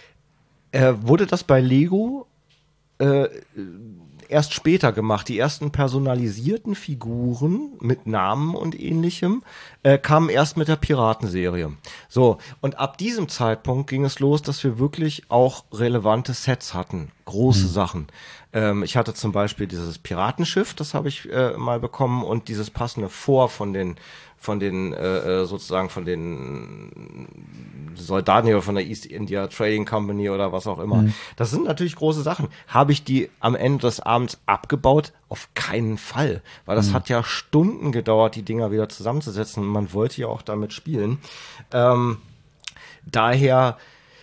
äh, wurde das bei Lego äh, erst später gemacht. Die ersten personalisierten Figuren mit Namen und ähnlichem äh, kamen erst mit der Piratenserie. So, und ab diesem Zeitpunkt ging es los, dass wir wirklich auch relevante Sets hatten. große hm. Sachen. Ähm, ich hatte zum Beispiel dieses Piratenschiff, das habe ich äh, mal bekommen und dieses passende Fort von den von den äh, sozusagen von den Soldaten oder von der East India Trading Company oder was auch immer. Mhm. Das sind natürlich große Sachen. Habe ich die am Ende des Abends abgebaut? Auf keinen Fall, weil das mhm. hat ja Stunden gedauert, die Dinger wieder zusammenzusetzen und man wollte ja auch damit spielen. Ähm, daher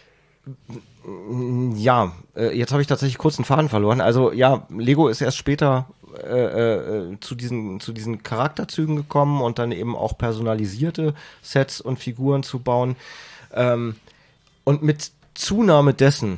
ja, jetzt habe ich tatsächlich kurz einen Faden verloren. Also ja, Lego ist erst später äh, äh, zu diesen zu diesen Charakterzügen gekommen und dann eben auch personalisierte Sets und Figuren zu bauen. Ähm, und mit Zunahme dessen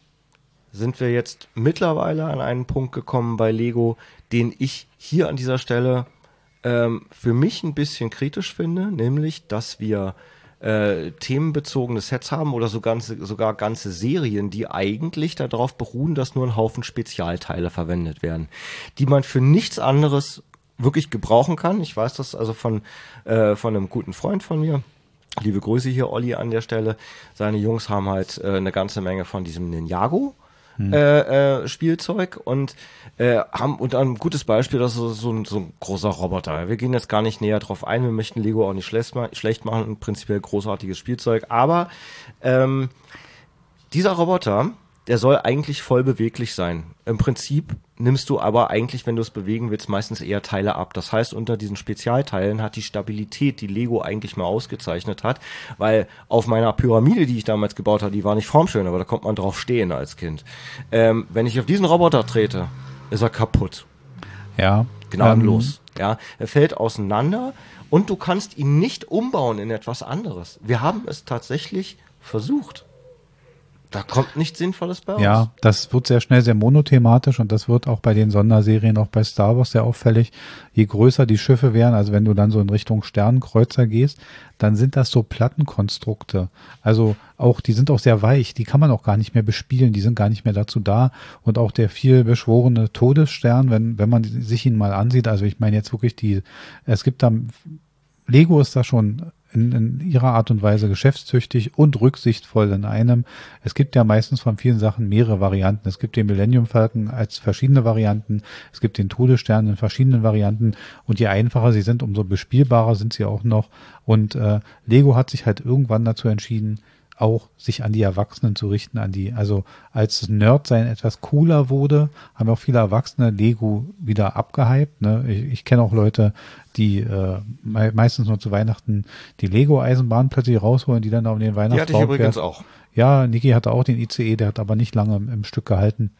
sind wir jetzt mittlerweile an einen Punkt gekommen bei Lego, den ich hier an dieser Stelle ähm, für mich ein bisschen kritisch finde, nämlich, dass wir Äh, themenbezogene Sets haben oder so ganze, sogar ganze Serien, die eigentlich darauf beruhen, dass nur ein Haufen Spezialteile verwendet werden, die man für nichts anderes wirklich gebrauchen kann. Ich weiß das also von, äh, von einem guten Freund von mir. Liebe Grüße hier, Olli, an der Stelle. Seine Jungs haben halt äh, eine ganze Menge von diesem Ninjago Hm. Äh, äh, Spielzeug und äh, haben und ein gutes Beispiel, das ist so ein, so ein großer Roboter. Wir gehen jetzt gar nicht näher drauf ein, wir möchten Lego auch nicht schlecht, schlecht machen, ein prinzipiell großartiges Spielzeug, aber ähm, dieser Roboter, der soll eigentlich voll beweglich sein. Im Prinzip nimmst du aber eigentlich, wenn du es bewegen willst, meistens eher Teile ab. Das heißt, unter diesen Spezialteilen hat die Stabilität, die Lego eigentlich mal ausgezeichnet hat, weil auf meiner Pyramide, die ich damals gebaut habe, die war nicht formschön, aber da konnte man drauf stehen als Kind. Ähm, wenn ich auf diesen Roboter trete, ist er kaputt. Ja. Gnadenlos. Ähm. Ja, er fällt auseinander und du kannst ihn nicht umbauen in etwas anderes. Wir haben es tatsächlich versucht. Da kommt nichts Sinnvolles bei uns. Ja, das wird sehr schnell sehr monothematisch und das wird auch bei den Sonderserien, auch bei Star Wars sehr auffällig. Je größer die Schiffe werden, also wenn du dann so in Richtung Sternenkreuzer gehst, dann sind das so Plattenkonstrukte. Also auch, die sind auch sehr weich, die kann man auch gar nicht mehr bespielen, die sind gar nicht mehr dazu da. Und auch der viel beschworene Todesstern, wenn, wenn man sich ihn mal ansieht, also ich meine jetzt wirklich die, es gibt da, Lego ist da schon In, in ihrer Art und Weise geschäftstüchtig und rücksichtsvoll in einem. Es gibt ja meistens von vielen Sachen mehrere Varianten. Es gibt den Millennium Falcon als verschiedene Varianten. Es gibt den Todesstern in verschiedenen Varianten. Und je einfacher sie sind, umso bespielbarer sind sie auch noch. Und äh, Lego hat sich halt irgendwann dazu entschieden, auch sich an die Erwachsenen zu richten, an die, also als das Nerdsein etwas cooler wurde, haben auch viele Erwachsene Lego wieder abgehypt. Ne? Ich, ich kenne auch Leute, die äh, me- meistens nur zu Weihnachten die Lego-Eisenbahn plötzlich rausholen, die dann auf den Weihnachtsbaum Die hatte ich übrigens fährt. auch. Ja, Niki hatte auch den I C E, der hat aber nicht lange im, im Stück gehalten.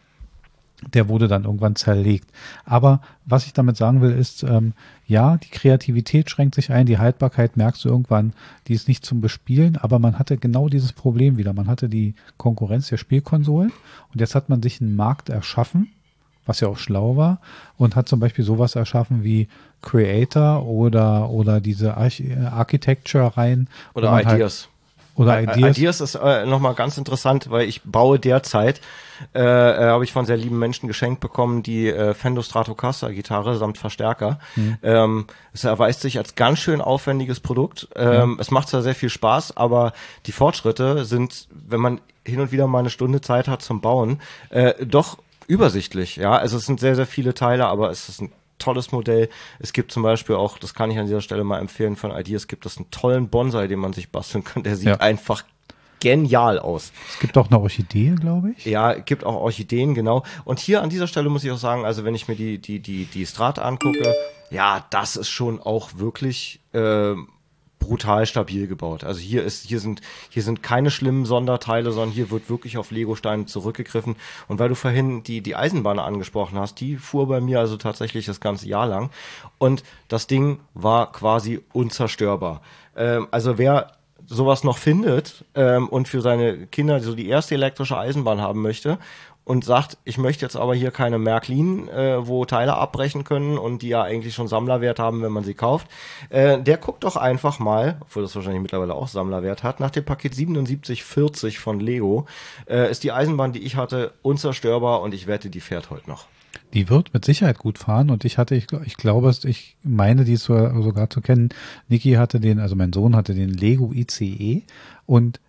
Der wurde dann irgendwann zerlegt. Aber was ich damit sagen will, ist, ähm, ja, die Kreativität schränkt sich ein, die Haltbarkeit merkst du irgendwann, die ist nicht zum Bespielen, aber man hatte genau dieses Problem wieder. Man hatte die Konkurrenz der Spielkonsolen und jetzt hat man sich einen Markt erschaffen, was ja auch schlau war, und hat zum Beispiel sowas erschaffen wie Creator oder oder diese Arch- Architecture-Reihen. Oder Ideas. Halt Oder Ideas. Ideas ist äh, nochmal ganz interessant, weil ich baue derzeit, äh, äh, habe ich von sehr lieben Menschen geschenkt bekommen, die äh, Fender Stratocaster Gitarre samt Verstärker. Mhm. Ähm, es erweist sich als ganz schön aufwendiges Produkt. Ähm, mhm. Es macht zwar sehr viel Spaß, aber die Fortschritte sind, wenn man hin und wieder mal eine Stunde Zeit hat zum Bauen, äh, doch übersichtlich. Ja, also es sind sehr, sehr viele Teile, aber es ist ein tolles Modell. Es gibt zum Beispiel auch, das kann ich an dieser Stelle mal empfehlen, von Ideas gibt es einen tollen Bonsai, den man sich basteln kann. Der sieht ja einfach genial aus. Es gibt auch eine Orchidee, glaube ich. Ja, gibt auch Orchideen, genau. Und hier an dieser Stelle muss ich auch sagen, also wenn ich mir die die die die Strata angucke, ja, das ist schon auch wirklich äh, brutal stabil gebaut. Also hier ist, hier sind, hier sind keine schlimmen Sonderteile, sondern hier wird wirklich auf Lego-Steine zurückgegriffen. Und weil du vorhin die, die Eisenbahn angesprochen hast, die fuhr bei mir also tatsächlich das ganze Jahr lang. Und das Ding war quasi unzerstörbar. Ähm, also wer sowas noch findet ähm, und für seine Kinder so die erste elektrische Eisenbahn haben möchte und sagt, ich möchte jetzt aber hier keine Märklin, äh, wo Teile abbrechen können und die ja eigentlich schon Sammlerwert haben, wenn man sie kauft, äh, der guckt doch einfach mal, obwohl das wahrscheinlich mittlerweile auch Sammlerwert hat, nach dem Paket siebenundsiebzig vierzig von Lego, äh, ist die Eisenbahn, die ich hatte, unzerstörbar und ich wette, die fährt heute noch. Die wird mit Sicherheit gut fahren und ich hatte, ich, ich glaube, ich meine, die so, sogar zu kennen. Niki hatte den, also mein Sohn hatte den Lego I C E und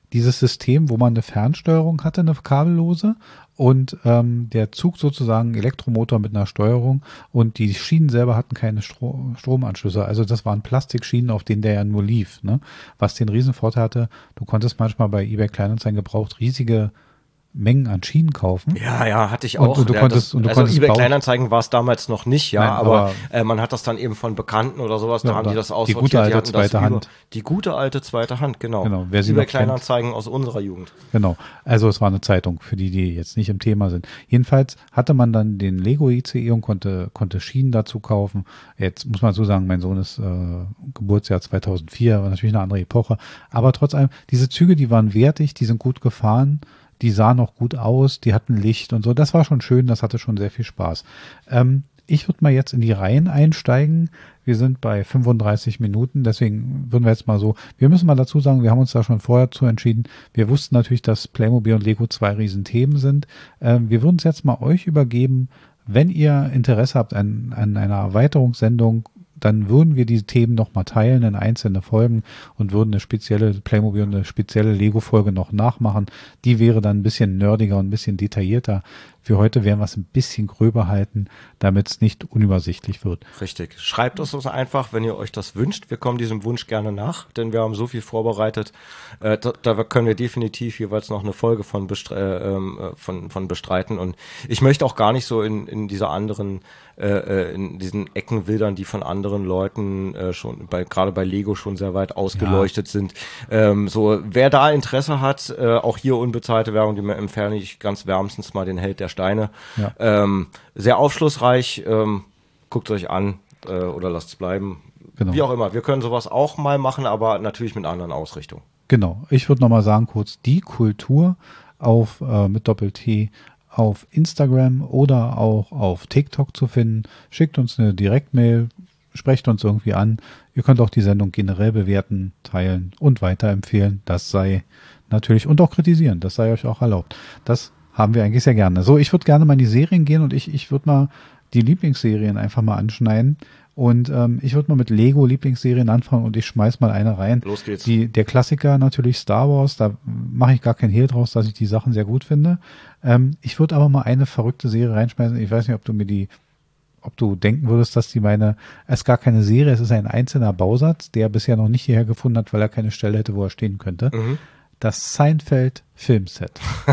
dieses System, wo man eine Fernsteuerung hatte, eine kabellose und ähm, der Zug sozusagen Elektromotor mit einer Steuerung und die Schienen selber hatten keine Stro- Stromanschlüsse. Also das waren Plastikschienen, auf denen der ja nur lief, ne? Was den Riesenvorteil hatte, du konntest manchmal bei eBay Kleinanzeigen gebraucht riesige Mengen an Schienen kaufen. Ja, ja, hatte ich Und- auch. und du Ja, konntest- das, und du also konntest eBay bauen. Kleinanzeigen war es damals noch nicht, ja, Nein, aber, aber- äh, man hat das dann eben von Bekannten oder sowas, Ja, da haben die oder das die aussortiert. gute alte hatten das zweite über- Hand. Die gute alte zweite Hand, genau. Genau, wer sie eBay noch kennt. Kleinanzeigen aus unserer Jugend. Genau. Also es war eine Zeitung, für die, die jetzt nicht im Thema sind. Jedenfalls hatte man dann den Lego I C E und konnte, konnte Schienen dazu kaufen. Jetzt muss man so sagen, mein Sohn ist äh, Geburtsjahr zweitausendvier, war natürlich eine andere Epoche. Aber trotz allem, diese Züge, die waren wertig, die sind gut gefahren, die sahen auch gut aus, die hatten Licht und so. Das war schon schön, das hatte schon sehr viel Spaß. Ähm, ich würde mal jetzt in die Reihen einsteigen. Wir sind bei fünfunddreißig Minuten, deswegen würden wir jetzt mal so, wir müssen mal dazu sagen, wir haben uns da schon vorher zu entschieden. Wir wussten natürlich, dass Playmobil und Lego zwei Riesenthemen sind. Ähm, wir würden es jetzt mal euch übergeben. Wenn ihr Interesse habt an, an einer Erweiterungssendung, dann würden wir diese Themen noch mal teilen in einzelne Folgen und würden eine spezielle Playmobil und eine spezielle Lego-Folge noch nachmachen. Die wäre dann ein bisschen nerdiger und ein bisschen detaillierter. Für heute werden wir es ein bisschen gröber halten, damit es nicht unübersichtlich wird. Richtig. Schreibt uns das einfach, wenn ihr euch das wünscht. Wir kommen diesem Wunsch gerne nach, denn wir haben so viel vorbereitet. Äh, da, da können wir definitiv jeweils noch eine Folge von, bestre äh, äh, von, von bestreiten. Und ich möchte auch gar nicht so in, in dieser anderen, äh, in diesen Ecken wildern, die von anderen Leuten äh, schon, bei, gerade bei Lego schon sehr weit ausgeleuchtet ja. sind. Ähm, so, wer da Interesse hat, äh, auch hier unbezahlte Werbung, die mir empfehle ich ganz wärmstens mal den Held der Steine. Ja. Ähm, sehr aufschlussreich, ähm, guckt euch an äh, oder lasst es bleiben. Genau. Wie auch immer, wir können sowas auch mal machen, aber natürlich mit einer anderen Ausrichtung. Genau, ich würde nochmal sagen kurz, die Kultur auf äh, mit Doppel-T auf Instagram oder auch auf TikTok zu finden. Schickt uns eine Direktmail, sprecht uns irgendwie an. Ihr könnt auch die Sendung generell bewerten, teilen und weiterempfehlen. Das sei natürlich, und auch kritisieren, das sei euch auch erlaubt. Das haben wir eigentlich sehr gerne. So, ich würde gerne mal in die Serien gehen und ich, ich würde mal die Lieblingsserien einfach mal anschneiden. Und ähm, ich würde mal mit Lego Lieblingsserien anfangen und ich schmeiß mal eine rein. Los geht's. Die, der Klassiker natürlich Star Wars, da mache ich gar keinen Hehl draus, dass ich die Sachen sehr gut finde. Ähm, ich würde aber mal eine verrückte Serie reinschmeißen. Ich weiß nicht, ob du mir die, ob du denken würdest, dass die meine, es ist gar keine Serie, es ist ein einzelner Bausatz, der bisher noch nicht hierher gefunden hat, weil er keine Stelle hätte, wo er stehen könnte. Mhm. Das Seinfeld Filmset.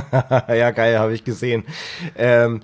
Ja, geil, habe ich gesehen. Ähm,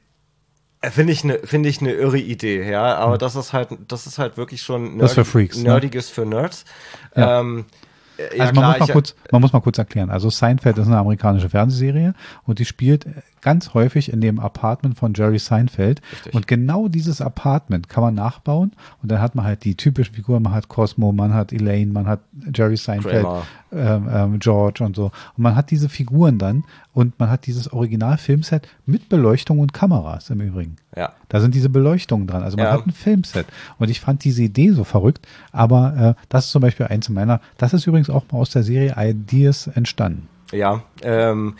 Finde ich eine finde ich eine irre Idee, ja, aber das ist halt das ist halt wirklich schon Das für Freaks, ne? Nerdiges für Nerds. Ja. Ähm, äh, ja, Also man klar, muss mal ich- kurz, man muss mal kurz erklären. Also Seinfeld ist eine amerikanische Fernsehserie und die spielt ganz häufig in dem Apartment von Jerry Seinfeld. Richtig. Und genau dieses Apartment kann man nachbauen und dann hat man halt die typischen Figuren. Man hat Cosmo, man hat Elaine, man hat Jerry Seinfeld, Kramer. ähm, ähm, George und so. Und man hat diese Figuren dann und man hat dieses Original-Filmset mit Beleuchtung und Kameras im Übrigen. Ja. Da sind diese Beleuchtungen dran. Also man Ja. hat ein Filmset. Und ich fand diese Idee so verrückt. Aber äh, das ist zum Beispiel eins meiner. Das ist übrigens auch mal aus der Serie Ideas entstanden. Ja, ähm,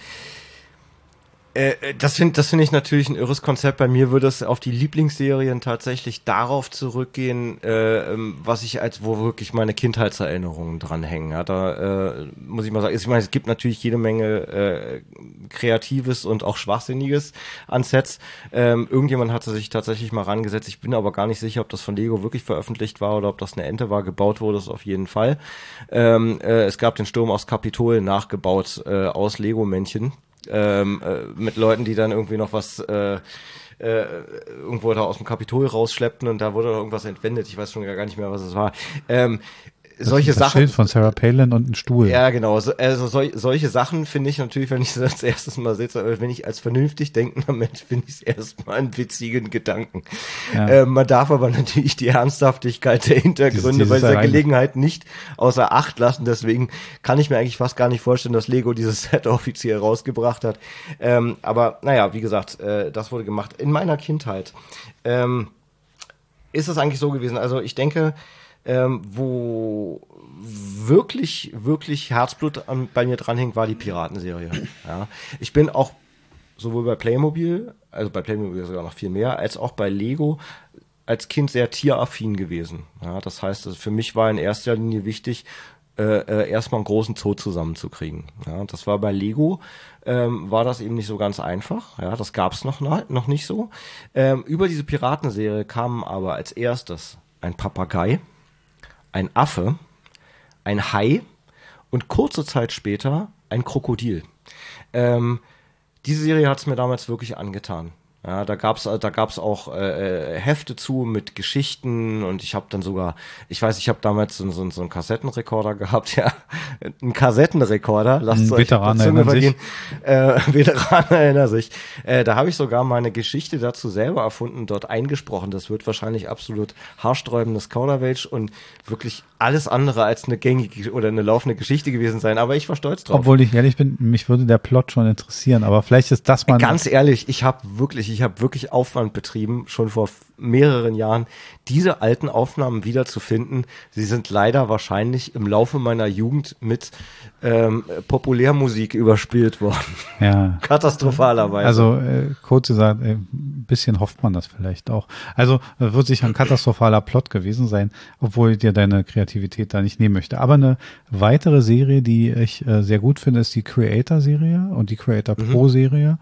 äh, das finde das finde ich natürlich ein irres Konzept. Bei mir würde es auf die Lieblingsserien tatsächlich darauf zurückgehen, äh, ähm, was ich als, wo wirklich meine Kindheitserinnerungen dranhängen. Ja, da äh, muss ich mal sagen, ich meine, es gibt natürlich jede Menge äh, Kreatives und auch Schwachsinniges an Sets. Ähm, irgendjemand hatte sich tatsächlich mal rangesetzt. Ich bin aber gar nicht sicher, ob das von Lego wirklich veröffentlicht war oder ob das eine Ente war. Gebaut wurde es auf jeden Fall. Ähm, äh, es gab den Sturm aus Kapitol nachgebaut äh, aus Lego-Männchen. Ähm, äh, mit Leuten, die dann irgendwie noch was äh, äh, irgendwo da aus dem Kapitol rausschleppten und da wurde noch irgendwas entwendet. Ich weiß schon gar nicht mehr, was es war. Ähm, Das solche ist das Sachen. Schild von Sarah Palin und ein Stuhl. Ja, genau. So, also sol solche Sachen finde ich natürlich, wenn ich das erstes Mal sehe, wenn ich als vernünftig denkender Mensch, finde ich es erstmal einen witzigen Gedanken. Ja. Äh, man darf aber natürlich die Ernsthaftigkeit der Hintergründe Dieses- bei dieses dieser alleine. Gelegenheit nicht außer Acht lassen. Deswegen kann ich mir eigentlich fast gar nicht vorstellen, dass Lego dieses Set offiziell rausgebracht hat. Ähm, aber naja, wie gesagt, äh, das wurde gemacht. In meiner Kindheit ähm, ist es eigentlich so gewesen. Also ich denke, ähm, wo wirklich, wirklich Herzblut an, bei mir dranhängt, war die Piratenserie. Ja. Ich bin auch sowohl bei Playmobil, also bei Playmobil sogar noch viel mehr, als auch bei Lego als Kind sehr tieraffin gewesen. Ja, das heißt, also für mich war in erster Linie wichtig, äh, erstmal einen großen Zoo zusammenzukriegen. Ja, das war bei Lego, ähm, war das eben nicht so ganz einfach. Ja, das gab's noch, noch nicht so. Ähm, über diese Piratenserie kamen aber als erstes ein Papagei, ein Affe, ein Hai und kurze Zeit später ein Krokodil. Ähm, diese Serie hat es mir damals wirklich angetan. Ja, da gab's, da gab's auch äh, Hefte zu mit Geschichten und ich habe dann sogar, ich weiß, ich habe damals so, so, so einen Kassettenrekorder gehabt, ja, einen Kassettenrekorder, lasst euch Veteran die Zunge erinnern sich. äh, Veteran erinnern sich. Äh, da habe ich sogar mal eine Geschichte dazu selber erfunden und dort eingesprochen. Das wird wahrscheinlich absolut haarsträubendes Kauderwelsch und wirklich alles andere als eine gängige oder eine laufende Geschichte gewesen sein, aber ich war stolz drauf. Obwohl ich ehrlich bin, mich würde der Plot schon interessieren, aber vielleicht ist das mal... Ganz ehrlich, ich habe wirklich, ich habe wirklich Aufwand betrieben, schon vor mehreren Jahren, diese alten Aufnahmen wiederzufinden. Sie sind leider wahrscheinlich im Laufe meiner Jugend mit ähm, Populärmusik überspielt worden. Ja. Katastrophalerweise. Also äh, kurz gesagt, äh, ein bisschen hofft man das vielleicht auch. Also äh, wird sicher ein katastrophaler Plot gewesen sein, obwohl ich dir deine Kreativität da nicht nehmen möchte. Aber eine weitere Serie, die ich äh, sehr gut finde, ist die Creator-Serie und die Creator Mhm. Pro-Serie.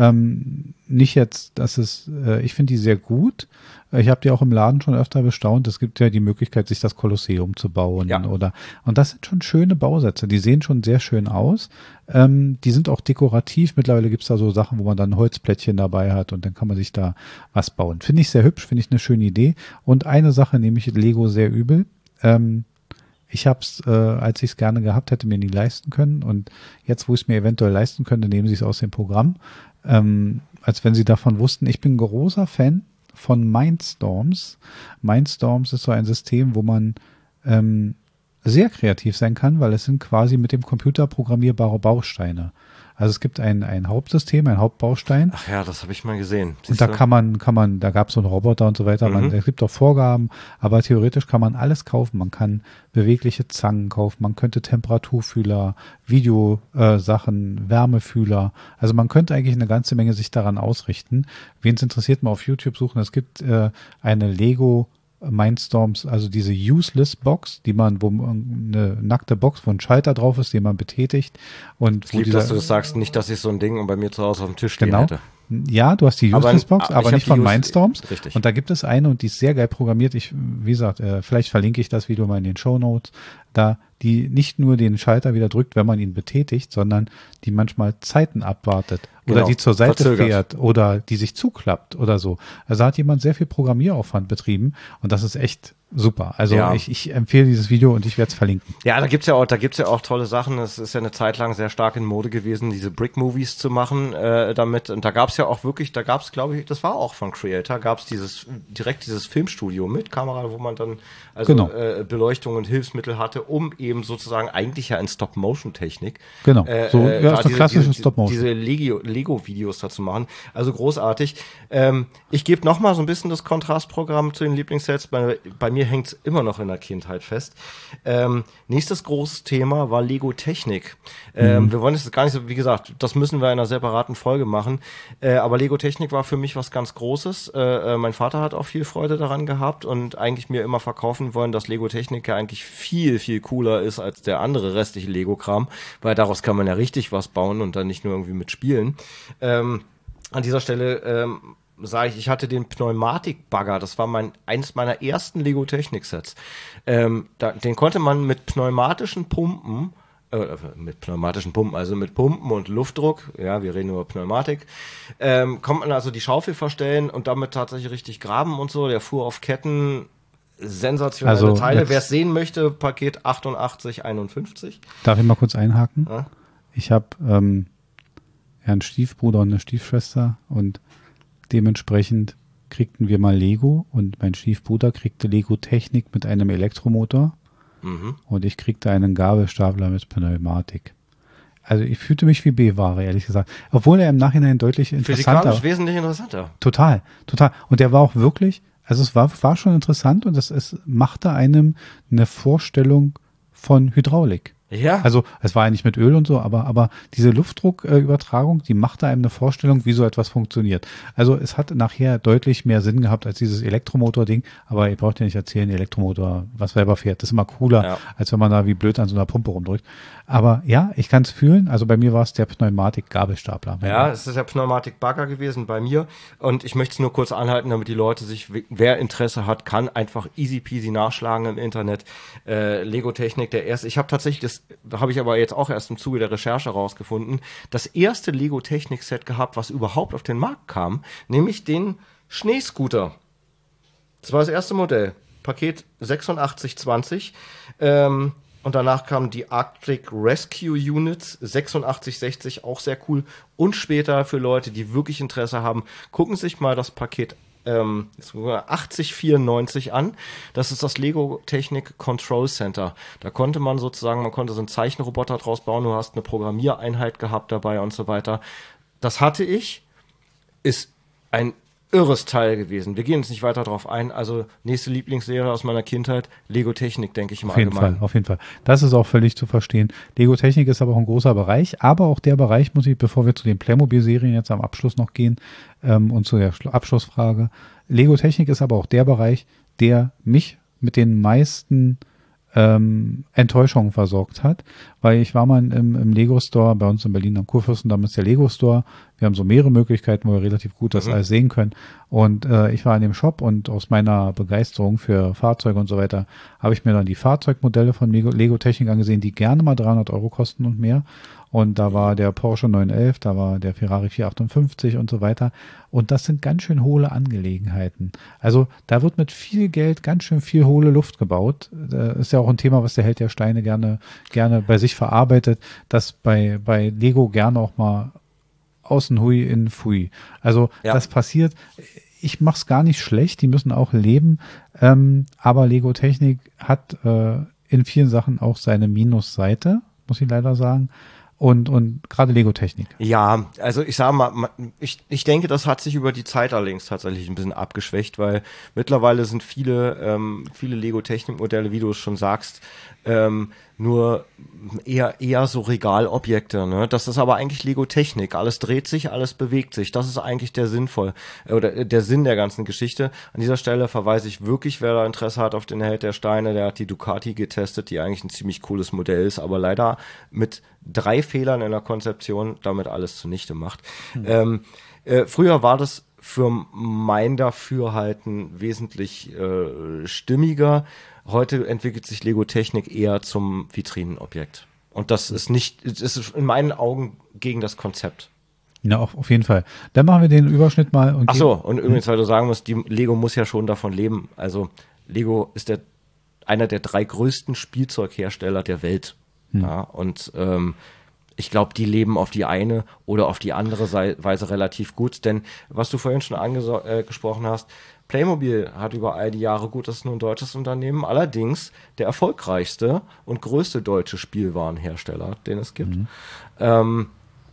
Ähm, nicht jetzt, dass es, äh, ich finde die sehr gut. Ich habe die auch im Laden schon öfter bestaunt. Es gibt ja die Möglichkeit, sich das Kolosseum zu bauen. Ja. Oder, und das sind schon schöne Bausätze. Die sehen schon sehr schön aus. Ähm, die sind auch dekorativ. Mittlerweile gibt's da so Sachen, wo man dann Holzplättchen dabei hat und dann kann man sich da was bauen. Finde ich sehr hübsch, finde ich eine schöne Idee. Und eine Sache nehme ich Lego sehr übel. Ähm, ich habe es, äh, als ich es gerne gehabt hätte, mir nie leisten können. Und jetzt, wo ich es mir eventuell leisten könnte, nehmen sie es aus dem Programm. Ähm, als wenn sie davon wussten. Ich bin ein großer Fan von Mindstorms. Mindstorms ist so ein System, wo man ähm, sehr kreativ sein kann, weil es sind quasi mit dem Computer programmierbare Bausteine. Also es gibt ein, ein Hauptsystem, ein Hauptbaustein. Ach ja, das habe ich mal gesehen. Und Siehst da du? kann man, kann man, da gab es so einen Roboter und so weiter. Man, Mhm. es gibt auch Vorgaben, aber theoretisch kann man alles kaufen. Man kann bewegliche Zangen kaufen, man könnte Temperaturfühler, Videosachen, Wärmefühler. Also man könnte eigentlich eine ganze Menge sich daran ausrichten. Wen es interessiert, mal auf YouTube suchen. Es gibt äh, eine Lego Mindstorms, also diese Useless Box, die man, wo eine nackte Box, wo ein Schalter drauf ist, den man betätigt. Und Es wo lieb, dieser, dass du das sagst, nicht, dass ich so ein Ding bei mir zu Hause auf dem Tisch stehen Genau. hätte. Ja, du hast die Aber- Useless Box, ah, ich aber hab nicht die von Use- Mindstorms. Richtig. Und da gibt es eine und die ist sehr geil programmiert. Ich, wie gesagt, äh, vielleicht verlinke ich das Video mal in den Shownotes. Da die nicht nur den Schalter wieder drückt, wenn man ihn betätigt, sondern die manchmal Zeiten abwartet oder Genau, die zur Seite verzögert. fährt oder die sich zuklappt oder so. Also da hat jemand sehr viel Programmieraufwand betrieben und das ist echt super. Also Ja. ich, ich empfehle dieses Video und ich werde es verlinken. Ja, da gibt's ja auch, da gibt's ja auch tolle Sachen. Es ist ja eine Zeit lang sehr stark in Mode gewesen, diese Brick-Movies zu machen äh, damit. Und da gab's ja auch wirklich, da gab's, glaube ich, das war auch von Creator, gab's dieses direkt dieses Filmstudio mit Kamera, wo man dann also Genau. äh, Beleuchtung und Hilfsmittel hatte, um eben sozusagen eigentlich ja in Stop-Motion-Technik Genau. äh, So, äh, ja, da ist das klassische Stop-Motion. diese Lego- Lego-Videos dazu machen. Also großartig. Ähm, ich gebe noch mal so ein bisschen das Kontrastprogramm zu den Lieblingssets. Bei, bei mir hängt's immer noch in der Kindheit fest. Ähm, nächstes großes Thema war Lego Technik. Ähm, Mhm. Wir wollen es gar nicht so, wie gesagt, das müssen wir in einer separaten Folge machen. Äh, aber Lego Technik war für mich was ganz Großes. Äh, äh, mein Vater hat auch viel Freude daran gehabt und eigentlich mir immer verkaufen wollen, dass Lego Technik ja eigentlich viel, viel cooler ist als der andere restliche Lego-Kram, weil daraus kann man ja richtig was bauen und dann nicht nur irgendwie mit Spielen. Ähm, an dieser Stelle ähm, sage ich, ich hatte den Pneumatik-Bagger, das war mein eines meiner ersten Lego-Technik-Sets. Ähm, da, den konnte man mit pneumatischen Pumpen, äh, mit pneumatischen Pumpen, also mit Pumpen und Luftdruck, ja, wir reden über Pneumatik, ähm, konnte man also die Schaufel verstellen und damit tatsächlich richtig graben und so. Der fuhr auf Ketten, sensationelle Also Teile. jetzt- Wer es sehen möchte, Paket achtundachtzig einundfünfzig. Darf ich mal kurz einhaken? Ja. Ich habe ähm, ja, einen Stiefbruder und eine Stiefschwester und dementsprechend kriegten wir mal Lego und mein Stiefbruder kriegte Lego Technik mit einem Elektromotor Mhm. und ich kriegte einen Gabelstapler mit Pneumatik. Also ich fühlte mich wie B-Ware, ehrlich gesagt. Obwohl er im Nachhinein deutlich interessanter Physikalisch wesentlich interessanter. Total, total. Und der war auch wirklich, also es war, war schon interessant und es, es machte einem eine Vorstellung von Hydraulik. Ja. Also es war ja nicht mit Öl und so, aber, aber diese Luftdruckübertragung, die machte einem eine Vorstellung, wie so etwas funktioniert. Also es hat nachher deutlich mehr Sinn gehabt als dieses Elektromotor-Ding, aber ihr braucht ja nicht erzählen, Elektromotor, was selber fährt, das ist immer cooler, ja. als wenn man da wie blöd an so einer Pumpe rumdrückt. Aber ja, ich kann es fühlen, also bei mir war es der Pneumatik-Gabelstapler. Ja, es ist der Pneumatik-Bagger gewesen bei mir und ich möchte es nur kurz anhalten, damit die Leute sich, wer Interesse hat, kann einfach easy peasy nachschlagen im Internet. Äh, Lego-Technik, der erste, ich habe tatsächlich das da habe ich aber jetzt auch erst im Zuge der Recherche rausgefunden, das erste Lego-Technik-Set gehabt, was überhaupt auf den Markt kam, nämlich den Schneescooter. Das war das erste Modell, Paket sechsundachtzig zwanzig. Ähm, und danach kamen die Arctic Rescue Units sechsundachtzig sechzig, auch sehr cool. Und später für Leute, die wirklich Interesse haben, gucken sich mal das Paket Ähm, achtzig vierundneunzig an. Das ist das Lego Technik Control Center. Da konnte man sozusagen, man konnte so einen Zeichenroboter draus bauen, du hast eine Programmiereinheit gehabt dabei und so weiter. Das hatte ich, ist ein irres Teil gewesen. Wir gehen jetzt nicht weiter drauf ein. Also nächste Lieblingsserie aus meiner Kindheit, Lego Technik, denke ich mal. Auf jeden allgemein. Fall, auf jeden Fall. Das ist auch völlig zu verstehen. Lego Technik ist aber auch ein großer Bereich, aber auch der Bereich, muss ich, bevor wir zu den Playmobil-Serien jetzt am Abschluss noch gehen ähm, und zu der Abschlussfrage, Lego Technik ist aber auch der Bereich, der mich mit den meisten ähm, Enttäuschungen versorgt hat, weil ich war mal im, im Lego Store, bei uns in Berlin am Kurfürstendamm ist der Lego Store. Wir haben so mehrere Möglichkeiten, wo wir relativ gut das mhm. alles sehen können. Und äh, ich war in dem Shop und aus meiner Begeisterung für Fahrzeuge und so weiter habe ich mir dann die Fahrzeugmodelle von Lego, Lego Technik angesehen, die gerne mal dreihundert Euro kosten und mehr. Und da war der Porsche neun elf, da war der Ferrari vierhundertachtundfünfzig und so weiter. Und das sind ganz schön hohle Angelegenheiten. Also da wird mit viel Geld ganz schön viel hohle Luft gebaut. Das ist ja auch ein Thema, was der Held der Steine gerne, gerne bei sich verarbeitet, dass bei, bei Lego gerne auch mal außen hui in fui. Also ja. das passiert. Ich mache es gar nicht schlecht, die müssen auch leben. Ähm, aber Lego Technik hat äh, in vielen Sachen auch seine Minusseite, muss ich leider sagen. Und, und gerade Lego-Technik. Ja, also ich sage mal, ich, ich denke, das hat sich über die Zeit allerdings tatsächlich ein bisschen abgeschwächt, weil mittlerweile sind viele, ähm, viele Lego-Technik-Modelle, wie du es schon sagst, ähm, nur eher eher so Regalobjekte, ne? Das ist aber eigentlich Lego-Technik. Alles dreht sich, alles bewegt sich. Das ist eigentlich der sinnvoll oder der Sinn der ganzen Geschichte. An dieser Stelle verweise ich wirklich, wer da Interesse hat auf den Held der Steine, der hat die Ducati getestet, die eigentlich ein ziemlich cooles Modell ist, aber leider mit drei Fehlern in der Konzeption damit alles zunichte macht. Hm. Ähm, äh, früher war das für mein Dafürhalten wesentlich äh, stimmiger. Heute entwickelt sich Lego Technik eher zum Vitrinenobjekt. Und das ist nicht, es ist in meinen Augen gegen das Konzept. Ja, auf, auf jeden Fall. Dann machen wir den Überschnitt mal. Und Ach so, und übrigens, weil du sagen musst, die Lego muss ja schon davon leben. Also Lego ist der einer der drei größten Spielzeughersteller der Welt. Hm. Ja, und ähm, ich glaube, die leben auf die eine oder auf die andere Weise relativ gut. Denn was du vorhin schon angesprochen äh, hast, Playmobil hat über all die Jahre, gut, das ist nur ein deutsches Unternehmen, allerdings der erfolgreichste und größte deutsche Spielwarenhersteller, den es gibt. Mhm. Ähm,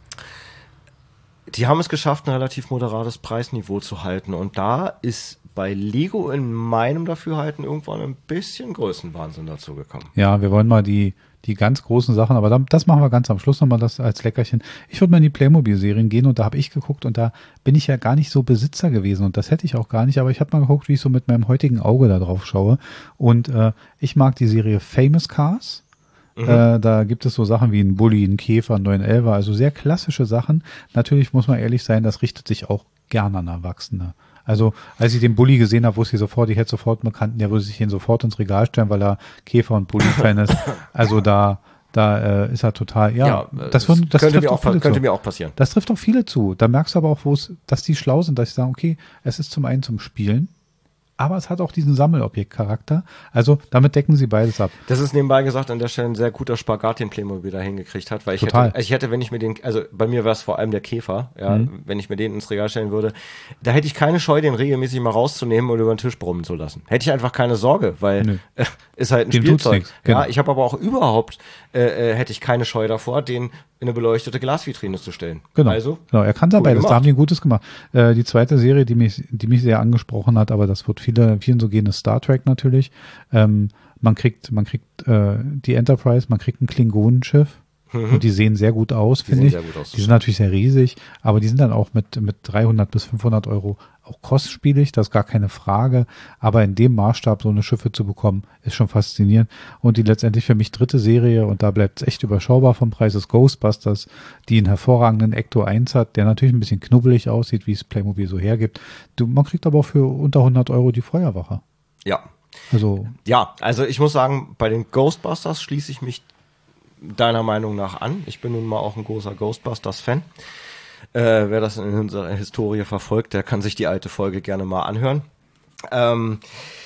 die haben es geschafft, ein relativ moderates Preisniveau zu halten. Und da ist bei Lego in meinem Dafürhalten irgendwann ein bisschen Größenwahnsinn dazu gekommen. Ja, wir wollen mal die die ganz großen Sachen, aber das machen wir ganz am Schluss nochmal das als Leckerchen. Ich würde mal in die Playmobil-Serien gehen und da habe ich geguckt und da bin ich ja gar nicht so Besitzer gewesen und das hätte ich auch gar nicht, aber ich habe mal geguckt, wie ich so mit meinem heutigen Auge da drauf schaue und äh, ich mag die Serie Famous Cars. Mhm. Äh, da gibt es so Sachen wie ein Bulli, ein Käfer, ein neun elfer, also sehr klassische Sachen. Natürlich muss man ehrlich sein, das richtet sich auch gerne an Erwachsene. Also als ich den Bulli gesehen habe, wusste ich sofort, ich hätte sofort einen Bekannten, der würde sich ihn sofort ins Regal stellen, weil er Käfer- und Bulli-Fan ist. Also da da äh, ist er total, ja, ja das, das, das könnte, trifft mir auch, viele könnte zu. mir auch passieren. Das trifft auch viele zu. Da merkst du aber auch, wo es, dass die schlau sind, dass sie sagen, okay, es ist zum einen zum Spielen, aber es hat auch diesen Sammelobjektcharakter. Also damit decken sie beides ab. Das ist nebenbei gesagt an der Stelle ein sehr guter Spagat, den Playmobil da hingekriegt hat, weil ich Total. hätte, ich hätte, wenn ich mir den, also bei mir wäre es vor allem der Käfer, ja, mhm. wenn ich mir den ins Regal stellen würde, da hätte ich keine Scheu, den regelmäßig mal rauszunehmen und über den Tisch brummen zu lassen. Hätte ich einfach keine Sorge, weil äh, ist halt ein Dem Spielzeug. Genau. Ja, ich habe aber auch überhaupt äh, äh, hätte ich keine Scheu davor, den in eine beleuchtete Glasvitrine zu stellen. Genau, also, genau. Er kann dabei, das, da haben die Gutes gemacht. Äh, die zweite Serie, die mich, die mich sehr angesprochen hat, aber das wird viele, vielen so gehen, ist Star Trek natürlich. Ähm, Man kriegt, man kriegt äh, die Enterprise, man kriegt ein Klingonenschiff. Mhm. Und die sehen sehr gut aus, finde ich. Sehr gut aus, die sind natürlich sehr riesig, aber die sind dann auch mit, mit dreihundert bis fünfhundert Euro auch kostspielig, das ist gar keine Frage. Aber in dem Maßstab so eine Schiffe zu bekommen, ist schon faszinierend. Und die letztendlich für mich dritte Serie, und da bleibt es echt überschaubar vom Preis, ist Ghostbusters, die einen hervorragenden Ecto eins hat, der natürlich ein bisschen knubbelig aussieht, wie es Playmobil so hergibt. Du, man kriegt aber auch für unter hundert Euro die Feuerwache. Ja. Also. Ja, also ich muss sagen, bei den Ghostbusters schließe ich mich deiner Meinung nach an. Ich bin nun mal auch ein großer Ghostbusters-Fan. Äh, wer das in unserer Historie verfolgt, der kann sich die alte Folge gerne mal anhören. Ähm,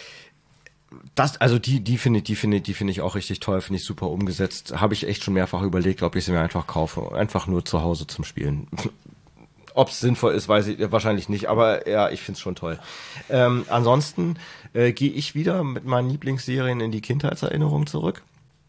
das, also die, die finde die finde die finde ich auch richtig toll, finde ich super umgesetzt. Habe ich echt schon mehrfach überlegt, ob ich sie mir einfach kaufe, einfach nur zu Hause zum Spielen. Ob es sinnvoll ist, weiß ich wahrscheinlich nicht, aber ja, ich finde es schon toll. Ähm, ansonsten äh, gehe ich wieder mit meinen Lieblingsserien in die Kindheitserinnerung zurück.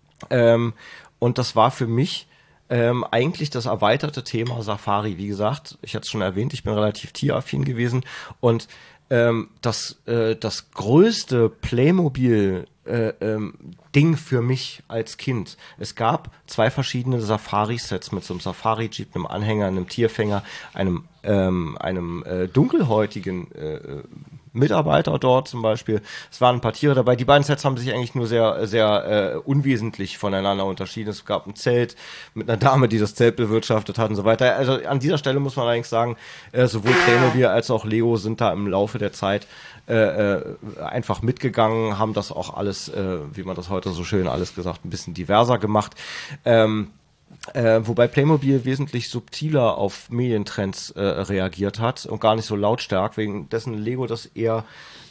Ähm, Und das war für mich ähm, eigentlich das erweiterte Thema Safari. Wie gesagt, ich hatte es schon erwähnt, ich bin relativ tieraffin gewesen. Und ähm, das, äh, das größte Playmobil äh, ähm, Ding für mich als Kind. Es gab zwei verschiedene Safari-Sets mit so einem Safari-Jeep, einem Anhänger, einem Tierfänger, einem, ähm, einem äh, dunkelhäutigen äh, Mitarbeiter dort zum Beispiel. Es waren ein paar Tiere dabei. Die beiden Sets haben sich eigentlich nur sehr, sehr äh, unwesentlich voneinander unterschieden. Es gab ein Zelt mit einer Dame, die das Zelt bewirtschaftet hat und so weiter. Also an dieser Stelle muss man eigentlich sagen, äh, sowohl Playmobil als auch Lego sind da im Laufe der Zeit äh, äh, einfach mitgegangen, haben das auch alles, äh, wie man das heute so schön alles gesagt, ein bisschen diverser gemacht. Ähm, Äh, wobei Playmobil wesentlich subtiler auf Medientrends äh, reagiert hat und gar nicht so lautstark, wegen dessen Lego das eher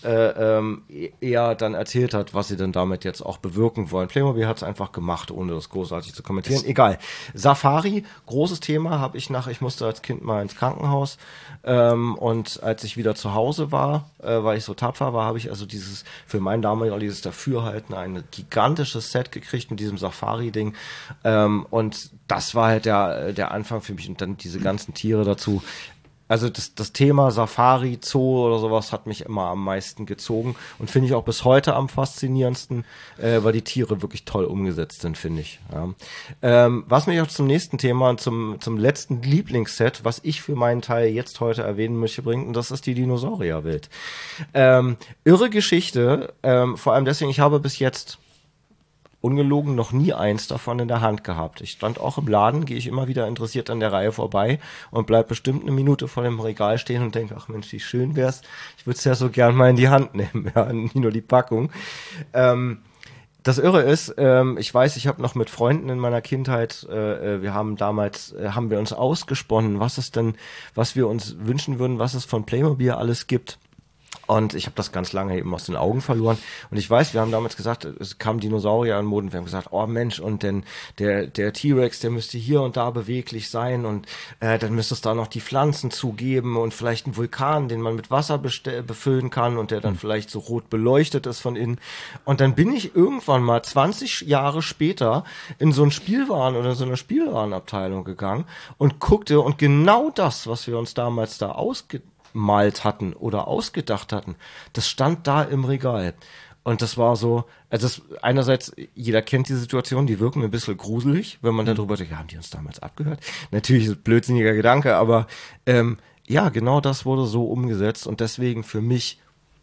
äh, ähm, eher dann erzählt hat, was sie denn damit jetzt auch bewirken wollen. Playmobil hat es einfach gemacht, ohne das großartig zu kommentieren. Das Egal. Safari, großes Thema, habe ich nach, ich musste als Kind mal ins Krankenhaus ähm, und als ich wieder zu Hause war, äh, weil ich so tapfer war, habe ich also dieses, für mein damaliges Dafürhalten, ein gigantisches Set gekriegt mit diesem Safari-Ding ähm, und das war halt der, der Anfang für mich und dann diese ganzen Tiere dazu. Also das, das Thema Safari, Zoo oder sowas hat mich immer am meisten gezogen und finde ich auch bis heute am faszinierendsten, äh, weil die Tiere wirklich toll umgesetzt sind, finde ich. Ja. Ähm, was mich auch zum nächsten Thema und zum, zum letzten Lieblingsset, was ich für meinen Teil jetzt heute erwähnen möchte, bringt, und das ist die Dinosaurierwelt. Ähm, irre Geschichte, ähm, vor allem deswegen, ich habe bis jetzt ungelogen noch nie eins davon in der Hand gehabt. Ich stand auch im Laden, gehe ich immer wieder interessiert an der Reihe vorbei und bleib bestimmt eine Minute vor dem Regal stehen und denke, ach Mensch, wie schön wär's. Ich würde es ja so gern mal in die Hand nehmen, ja, nicht nur die Packung. Ähm, das Irre ist, ähm, ich weiß, ich habe noch mit Freunden in meiner Kindheit, äh, wir haben damals, äh, haben wir uns ausgesponnen, was es denn, was wir uns wünschen würden, was es von Playmobil alles gibt. Und ich habe das ganz lange eben aus den Augen verloren. Und ich weiß, wir haben damals gesagt, es kamen Dinosaurier an Moden. Wir haben gesagt, oh Mensch, und denn der der T-Rex, der müsste hier und da beweglich sein. Und äh, dann müsste es da noch die Pflanzen zugeben und vielleicht einen Vulkan, den man mit Wasser bestell- befüllen kann und der dann mhm. vielleicht so rot beleuchtet ist von innen. Und dann bin ich irgendwann mal zwanzig Jahre später in so ein Spielwaren oder so eine Spielwarenabteilung gegangen und guckte und genau das, was wir uns damals da ausge malt hatten oder ausgedacht hatten, das stand da im Regal. Und das war so, also das, einerseits, jeder kennt die Situation, die wirken ein bisschen gruselig, wenn man mhm. darüber denkt, ja, haben die uns damals abgehört? Natürlich ist es ein blödsinniger Gedanke, aber ähm, ja, genau das wurde so umgesetzt und deswegen für mich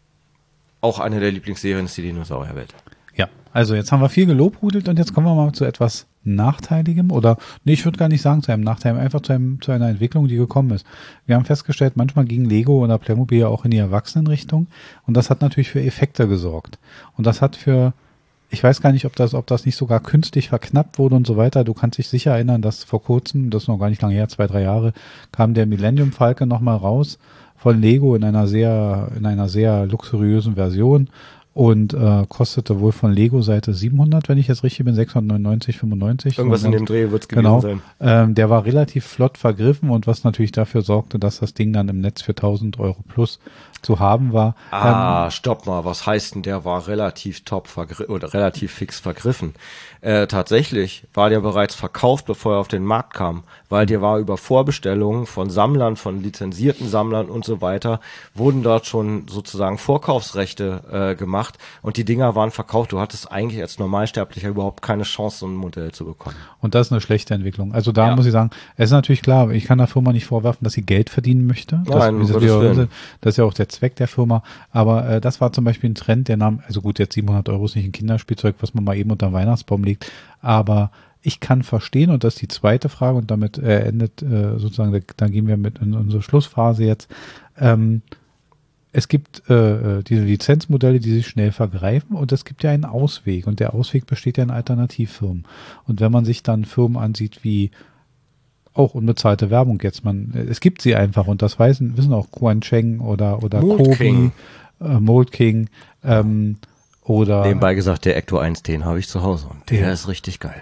auch eine der Lieblingsserien ist die Dinosaurierwelt. Ja, also jetzt haben wir viel gelobhudelt und jetzt kommen wir mal zu etwas Nachteiligem oder, nee, ich würde gar nicht sagen zu einem Nachteil, einfach zu, einem, zu einer Entwicklung, die gekommen ist. Wir haben festgestellt, manchmal ging Lego oder Playmobil ja auch in die Erwachsenenrichtung und das hat natürlich für Effekte gesorgt. Und das hat für, ich weiß gar nicht, ob das, ob das nicht sogar künstlich verknappt wurde und so weiter. Du kannst dich sicher erinnern, dass vor kurzem, das ist noch gar nicht lange her, zwei, drei Jahre, kam der Millennium Falcon nochmal raus von Lego in einer sehr, in einer sehr luxuriösen Version. Und äh, kostete wohl von Lego-Seite siebenhundert, wenn ich jetzt richtig bin, sechshundertneunundneunzig, fünfundneunzig. Irgendwas in dem Dreh wird es gewesen genau. sein. Ähm, der war relativ flott vergriffen und was natürlich dafür sorgte, dass das Ding dann im Netz für tausend Euro plus zu haben war. Ah, ähm, stopp mal, was heißt denn, der war relativ top vergriffen oder relativ fix vergriffen? Äh, tatsächlich war der bereits verkauft, bevor er auf den Markt kam, weil der war über Vorbestellungen von Sammlern, von lizenzierten Sammlern und so weiter, wurden dort schon sozusagen Vorkaufsrechte äh, gemacht. gemacht und die Dinger waren verkauft. Du hattest eigentlich als Normalsterblicher überhaupt keine Chance, so ein Modell zu bekommen. Und das ist eine schlechte Entwicklung. Also da Ja. muss ich sagen, es ist natürlich klar, ich kann der Firma nicht vorwerfen, dass sie Geld verdienen möchte. Das, Nein, um das, Gottes Willen. das ist ja auch der Zweck der Firma. Aber äh, das war zum Beispiel ein Trend, der nahm, also gut, jetzt siebenhundert Euro ist nicht ein Kinderspielzeug, was man mal eben unter den Weihnachtsbaum legt, aber ich kann verstehen, und das ist die zweite Frage, und damit äh, endet äh, sozusagen, da, da gehen wir mit in unsere Schlussphase jetzt. Ähm, es gibt äh, diese Lizenzmodelle, die sich schnell vergreifen, und es gibt ja einen Ausweg, und der Ausweg besteht ja in Alternativfirmen. Und wenn man sich dann Firmen ansieht wie auch unbezahlte Werbung jetzt, man, es gibt sie einfach, und das wissen, wissen auch Quan Cheng oder, oder Mold Kobi, King. Äh, Mold King, ähm, oder Nebenbei gesagt, der Ecto eins, den habe ich zu Hause und der Ja. ist richtig geil.